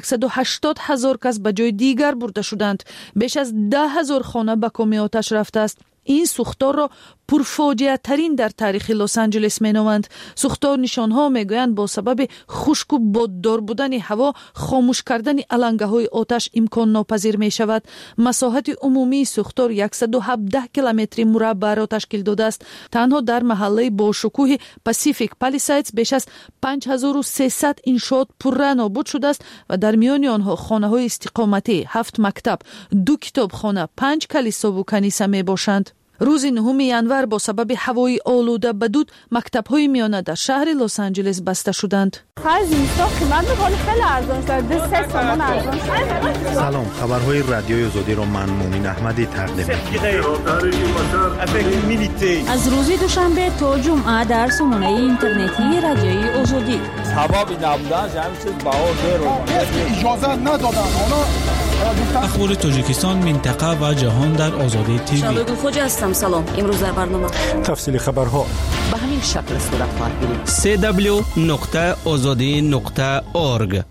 180,000 کس به جای دیگر برده شدند. بیش از 10,000 خانه به کام آتش رفته است. این سوختار را پرفاجعه ترین در تاریخ لس آنجلس می نامند. سوختار نشانها می گویند با سبب خشک و باددار بودن هوا خاموش کردن علنگه های آتش امکان ناپذیر می شود. مساحت عمومی سوختار 117 کیلومتر مربع را تشکیل داده است. تنها در محله با شکوه پاسیفیک پالیسایدز بیش از 5300 انشاءات پرره نابود شده است و در میان آنها خانه های استقامتی، 7 مکتب، 2 کتابخانه، 5 کلیسا و کنیسه می باشند. روز 9 ینور با سبب هوای آلوده بدود مکتب‌های میانه در شهر لس آنجلس بسته شدند. سلام، خبرهای رادیوی آزادی را من مومن احمدی تقدیم می‌کنم. از روز دوشنبه تا جمعه در سامانه اینترنتی رادیوی آزادی. هوا نبودن همین چیز بهار اجازه ندادن. اخبار تاجیکستان، منطقه و جهان در آزادی تیوی. شادو خوجا هستم. سلام. امروز در برنامه تفصیل خبرها به همین شکل صورت خواهد گرفت. www.azadi.org.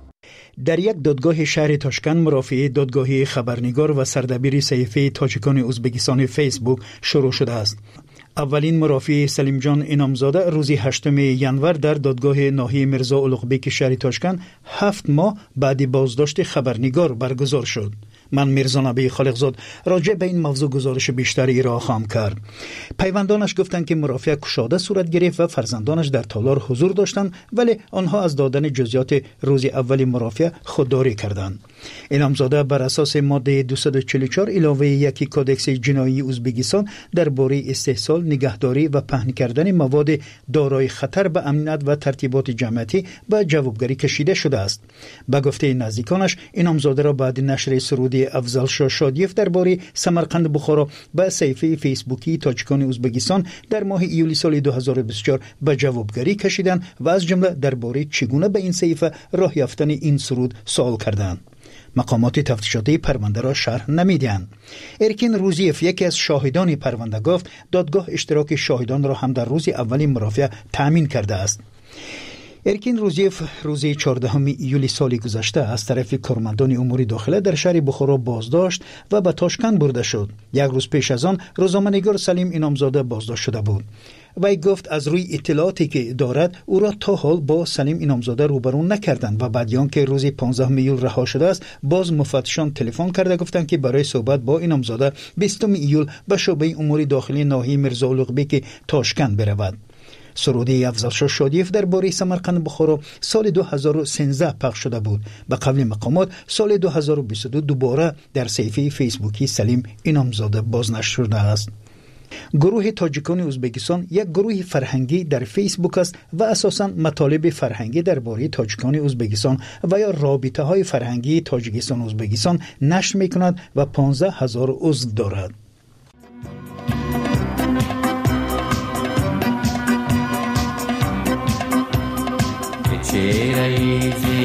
در یک دادگاه شهر تاشکند مرافعه دادگاهی خبرنگار و سردبیر صحیفه تاجیکان ازبکستان فیسبوک شروع شده است. اولین مرافع سلیم جان انامزاده روز 8 ینور در دادگاه ناحیه میرزا اولغبک شهر تاشکند 7 ماه بعد بازداشت خبرنگار برگزار شد. من میرزا نبی خالقزاد راجع به این موضوع گزارش بیشتری را خواهم کرد. پیوندانش گفتند که مرافعه کشاده صورت گرفت و فرزندانش در تالار حضور داشتند، ولی آنها از دادن جزئیات روز اول مرافعه خودداری کردند. انامزاده بر اساس ماده 244 علاوه 1 کودکس جنایی ازبکستان درباره استحصال، نگهداری و پهن کردن مواد دارای خطر به امنیت و ترتیبات جمعیتی به جوابگری کشیده شده است. به گفته نزدیکانش انامزاده را بعد نشر سرود افضل شاه شادیف درباره سمرقند بخارا به صفحه فیسبوکی تاجیکان ازبکستان در ماه ایولی سال 2024 به جوابگری کشیدند و از جمله درباره چگونه به این صفحه راه یافتن این سرود سوال کردند. مقامات تفتیشاتی پرونده را شرح نمیدهند. ارکین روزیف یکی از شاهدان پرونده گفت دادگاه اشتراک شاهدان را هم در روز اول مرافعه تأمین کرده است. ارکین روزیف روز 14 ایولی سال گذشته از طرف کارمندان امور داخله در شهر بخارا بازداشت و به تاشکند برده شد. یک روز پیش از آن روزنامه‌نگار سلیم انامزاده بازداشت شده بود. وی گفت از روی اطلاعاتی که دارد او را تا حال با سلیم انامزاده روبرو نکردند و بعد آنکه روز 15 ایول رها شده است باز مفتشان تلفن کرده گفتند که برای صحبت با انامزاده 20 ایول به شعبه امور داخلی ناحیه میرزا اولغبک تاشکند برود. سروده افضل شاه شادیف درباره سمرقند بخارا سال 2013 پخش شده بود. به قول مقامات سال 2022 دوباره در صفحه فیسبوکی سلیم انامزاده بازنشر شده است. گروه تاجیکان ازبکستان یک گروه فرهنگی در فیسبوک است و اساساً مطالب فرهنگی درباره تاجیکان ازبکستان و یا رابطه های فرهنگی تاجیکستان ازبکستان نشر می‌کند و 15,000 عضو دارد. چهره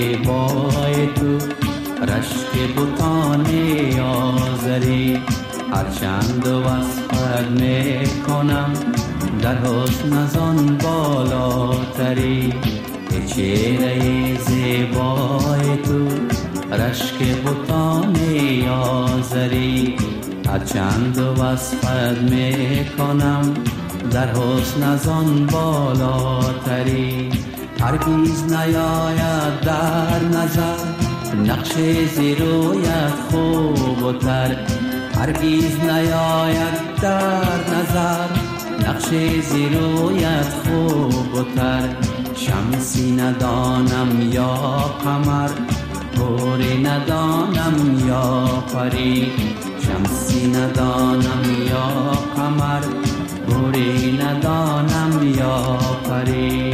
زیبای تو رشک بوتان آذری هرچند وصفت میکنم در حسن از آن بالاتری، به چهره زیبای تو رشک بتان آذری. هرچند وصفت میکنم در حسن از آن بالاتری، هرگیز نیاید در نظر نقش زیرویت خوب و تر. هرگیز نیاید در نظر نقش زیرویت خوب و تر. شمسی ندانم یا قمر، گوری ندانم یا پری. شمسی ندانم یا قمر، گوری ندانم یا پری.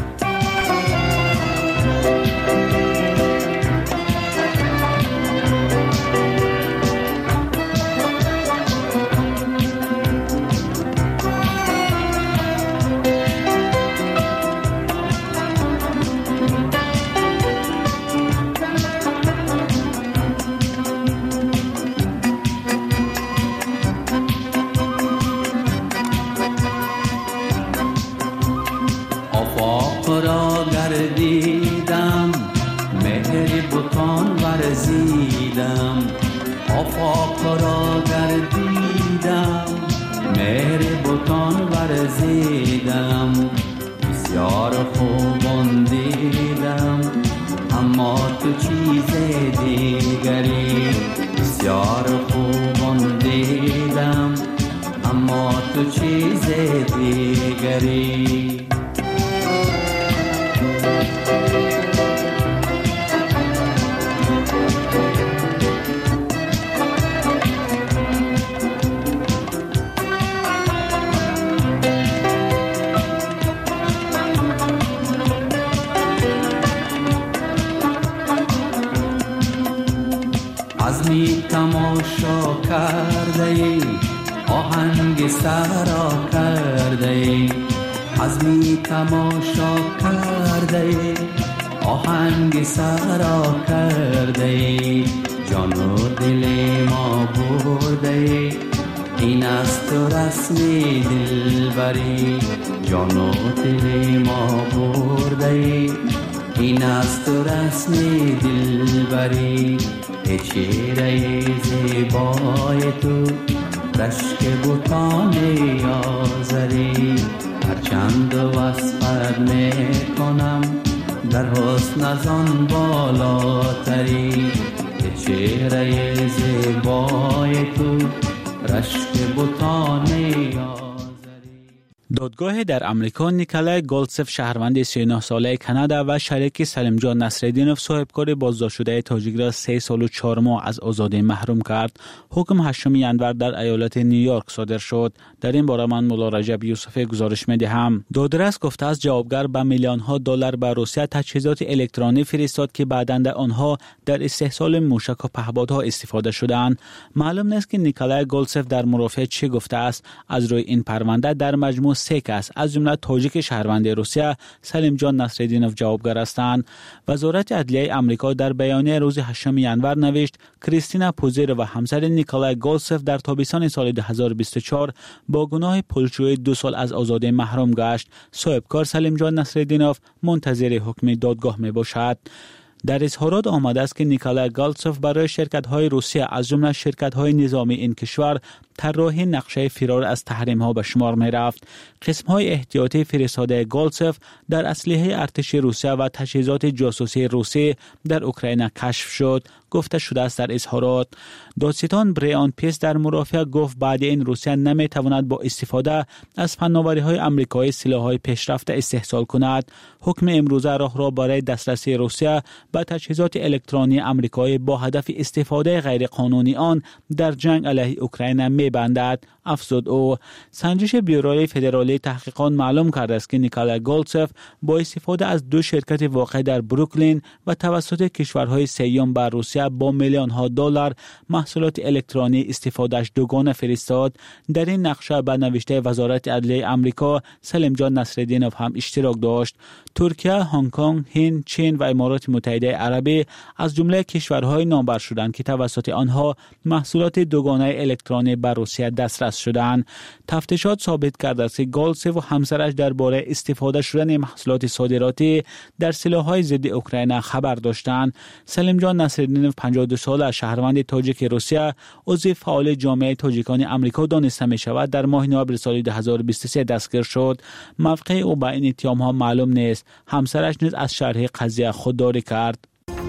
گردیدم مهر بتان ورزیدم، آفاق را گردیدم مهر بتان ورزیدم. بسیار خوبان دیدم اما تو چیز دیگری، بسیار خوبان دیدم اما تو چیز دیگری. عزمی تماشا کرده ای آهنگ سرا کرده ای، عزمی تماشا کرده ای آهنگ سرا کرده ای. جان و دل ما برده ای این است تو رسم دلبری. جان و دل ما برده ای این است تو رسم دلبری. ای چهره زیبای تو رشک بتان آذری، هرچند وصفت میکنم در حسن از آن بالاتری. ای چهره زیبای تو رشک بتان آذری. دادگاه در امریکا نیکلای گولدسف شهروند 39 ساله کانادا و شریک سلیم جان نصرالدینوف صاحبکار بازداشت شده تاجیک را 3 سال و 4 ماه از آزادی محروم کرد. حکم 8 ژانویه در ایالت نیویورک صادر شد. در این باره من مولا رجب یوسف گزارش می‌دهم. دادرس گفته است جوابگر به میلیون ها دلار به روسیه تجهیزات الکترونیکی فرستاد که بعداً آنها در استحصال موشک و پهپادها استفاده شدند. معلوم نیست که نیکلای گولدسف در مرافعه چه گفته است. از روی این پرونده در مجموع 3 کس از جمله تاجیک شهروند روسیه سلیم جان نصرالدینوف جوابگر هستند. وزارت عدلیه آمریکا در بیانیه روز 8 ژانویه نوشت کریستینا پوزیر و همسر نیکلای گولدسف در تابستان سال 2024 با گناه پولشویی 2 سال از آزادی محروم گشت. صاحبکار سلیم جان نصرالدینوف منتظر حکم دادگاه می باشد. در اظهارات آمده است که نیکلای گولدسف برای شرکت‌های روسیه از جمله شرکت‌های نظامی این کشور طراحی نقشه فرار از تحریم‌ها به شمار می‌رفت. قسم‌های احتیاطی فرستاده گولدسف در اسلحه ارتش روسیه و تجهیزات جاسوسی روسی در اوکراین کشف شد، گفته شده است در اظهارات. دادستان بریان پیس در مرافعه گفت بعد این روسیه نمی‌تواند با استفاده از فناوری‌های آمریکایی سلاح‌های پیشرفته استحصال کند. حکم امروزه راه را برای دسترسی روسیه به تجهیزات الکترونیکی آمریکایی با هدف استفاده غیرقانونی آن در جنگ علیه اوکراین ببندد، افزود او. سنجش بیوروی فدرالی تحقیقات معلوم کرده است که نیکولای گولدسف با استفاده از 2 شرکت واقع در بروکلین و توسط کشورهای سیام بر روسیه با میلیون ها دلار محصولات الکترونی استفادهش دوگانه فرستاد. در این نقشه به نوشته وزارت عدلیه آمریکا سلیم جان نصرالدینوف هم اشتراک داشت. ترکیه، هنگ کنگ، هند، چین و امارات متحده عربی از جمله کشورهای نامبر شدند که توسط آنها محصولات دوگانه الکترونی بر روسیه دسترس شدند. تفتیشات ثابت کرده است که گولدسف و همسرش درباره استفاده شدن محصولات صادراتی در سلاح‌های ضد اوکراین خبر داشتند. سلیم جان نصرالدینوف 52 ساله شهروند تاجیک روسیه عضو فعال جامعه تاجیکان آمریکا دانسته می شود در ماه نوامبر سال 2023 دستگیر شد. موقع او با این اتهام‌ها معلوم نیست. همسرش نیز از شرح قضیه خودداری کرد.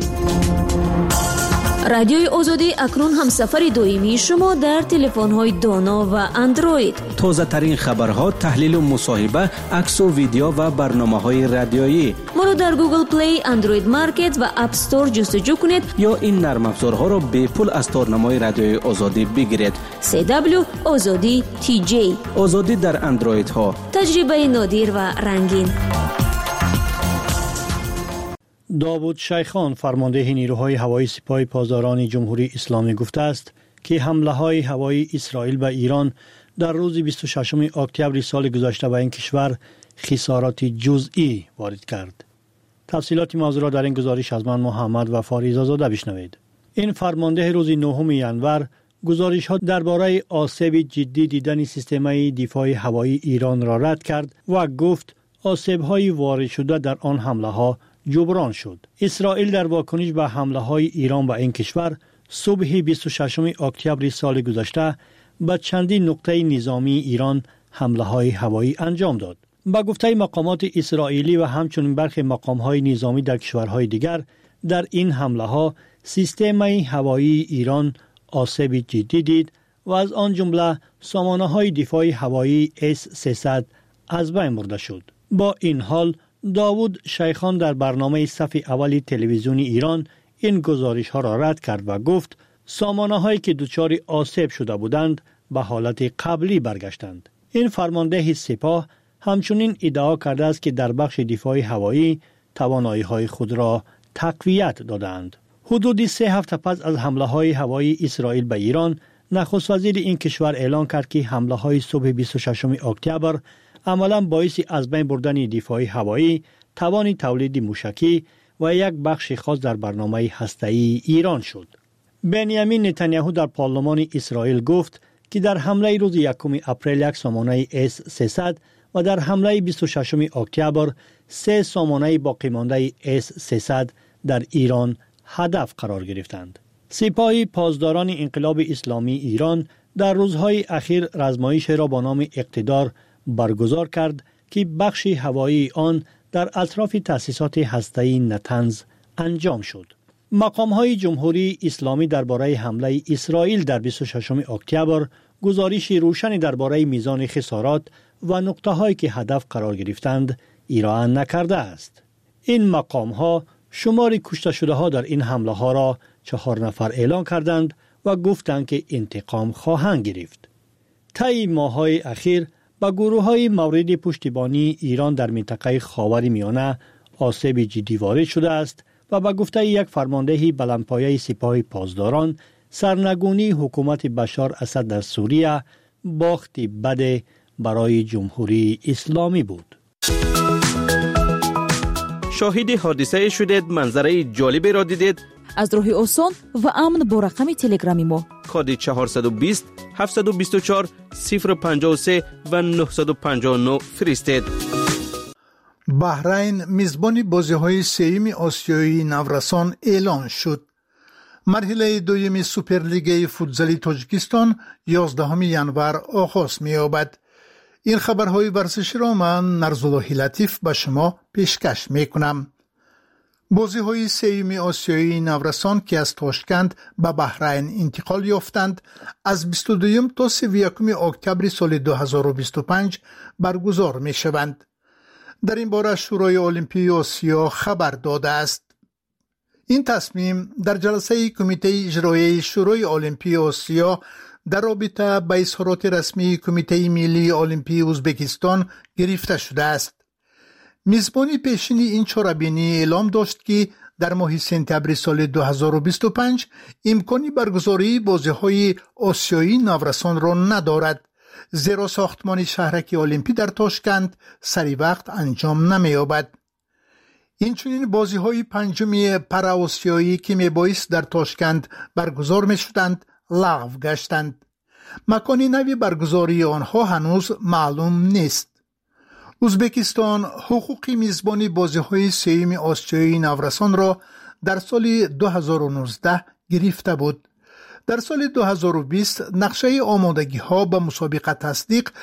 رادیوی آزادی اکنون هم سفر دائمی شما در تلفن‌های دانا و اندروید. تازه ترین خبرها، تحلیل و مصاحبه، عکس و ویدیو و برنامه‌های رادیویی. ما رو در گوگل پلی، اندروید مارکت و اپ استور جستجو کنید یا این نرم افزارها رو به پول از تارنمای رادیوی آزادی بگیرید. CW آزادی TJ. آزادی در اندروید ها. تجربه نادر و رنگین. داوود شیخان فرمانده نیروهای هوایی سپاه پاسداران جمهوری اسلامی گفته است که حمله‌های هوایی اسرائیل به ایران در روز 26 اکتبر سال گذشته به این کشور خسارات جزئی وارد کرد. تفصیلات موضوع را در این گزارش از من محمد و فاریزا زاده بشنوید. این فرمانده روز 9 ژانویه گزارش‌ها درباره آسیب جدی دیدن سیستم دفاع هوایی ایران را رد کرد و گفت آسیب‌های وارد شده در آن حمله‌ها جبران شد. اسرائیل در واکنش به حمله‌های ایران به این کشور صبح 26 اکتبر سال گذشته به چندین نقطه نظامی ایران حمله‌های هوایی انجام داد. با گفته مقامات اسرائیلی و همچنین برخی مقام‌های نظامی در کشورهای دیگر، در این حمله‌ها سیستم هوایی ایران آسیب جدی دید و از آن جمله سامانه‌های دفاع هوایی S-300 از بین برده شد. با این حال داوود شیخان در برنامه صف اول تلویزیونی ایران این گزارش ها را رد کرد و گفت سامانه هایی که دچار آسیب شده بودند به حالت قبلی برگشتند. این فرمانده سپاه همچنین ادعا کرده است که در بخش دفاع هوایی توانایی های خود را تقویت دادند. حدود 3 هفته پس از حمله های هوایی اسرائیل به ایران، نخست وزیر این کشور اعلان کرد که حمله های صبح 26 اکتبر عملاً باعث از بین بردن دفاع هوایی، توان تولید موشکی و یک بخش خاص در برنامه هسته‌ای ایران شد. بنیامین نتانیاهو در پارلمان اسرائیل گفت که در حمله روز 1 اپریل یک سامانه S-300 و در حمله 26 اکتبر 3 سامانه باقی مانده S-300 در ایران هدف قرار گرفتند. سپاه پاسداران انقلاب اسلامی ایران در روزهای اخیر رزمایش را با نام اقتدار برگزار کرد که بخش هوایی آن در اطراف تأسیسات هسته‌ای نتنز انجام شد. مقام‌های جمهوری اسلامی درباره حمله اسرائیل در 26 اکتبر گزارش روشنی درباره میزان خسارات و نقطه‌هایی که هدف قرار گرفتند ارائه نکرده است. این مقام‌ها شمار کشته شده‌ها در این حمله‌ها را 4 نفر اعلان کردند و گفتند که انتقام خواهند گرفت. طی ماه‌های اخیر با گروه‌های مورد پشتیبانی ایران در منطقه خاورمیانه آسیب جدی وارد شده است و با گفته یک فرمانده بلندپایه سپاه پاسداران، سرنگونی حکومت بشار اسد در سوریه باختی بد برای جمهوری اسلامی بود. شاهد حادثه شدید، منظره جالبی را دیدید؟ از راه آسان و امن با رقم تلگرامی ما کد 420 724 053 و 959 فرستید. بحرین میزبان بازی‌های سه‌م آسیایی نورسان اعلان شد. مرحله دوم سوپرلیگ فوتزال تاجیکستان 11 ژانویه آغاز می‌یابد. این خبرهای ورزشی را من نرزالله لطیف به شما پیشکش می‌کنم. بازی‌های سه‌م آسیایی نورسان که از تاشکند به بحرین انتقال یافتند از 22 تا 31 اکتبر سال 2025 برگزار می‌شوند. در این باره شورای المپیک آسیا خبر داده است. این تصمیم در جلسه کمیته اجرایی شورای المپیک آسیا در رابطه با اظهارات رسمی کمیته ملی المپی ازبکستان گرفته شده است. میزبان پیشین این چاره‌بینی اعلام داشت که در ماه سپتامبر سال 2025 امکانی برگزاری بازی‌های آسیایی نورسان را ندارد، زیرا ساختمان شهرک المپی در تاشکند سری وقت انجام نمی‌یابد. اینچنین بازی‌های پنجم پرآسیایی که میبایست در تاشکند برگزار می‌شدند لغو گشتند. مکان نوی برگزاری آنها هنوز معلوم نیست. ازبکستان حقوق میزبانی بازی‌های سوم آسیایی نورسان را در سال 2019 گرفته بود. در سال 2020 نقشه آمادگی‌ها به مسابقه تصدیق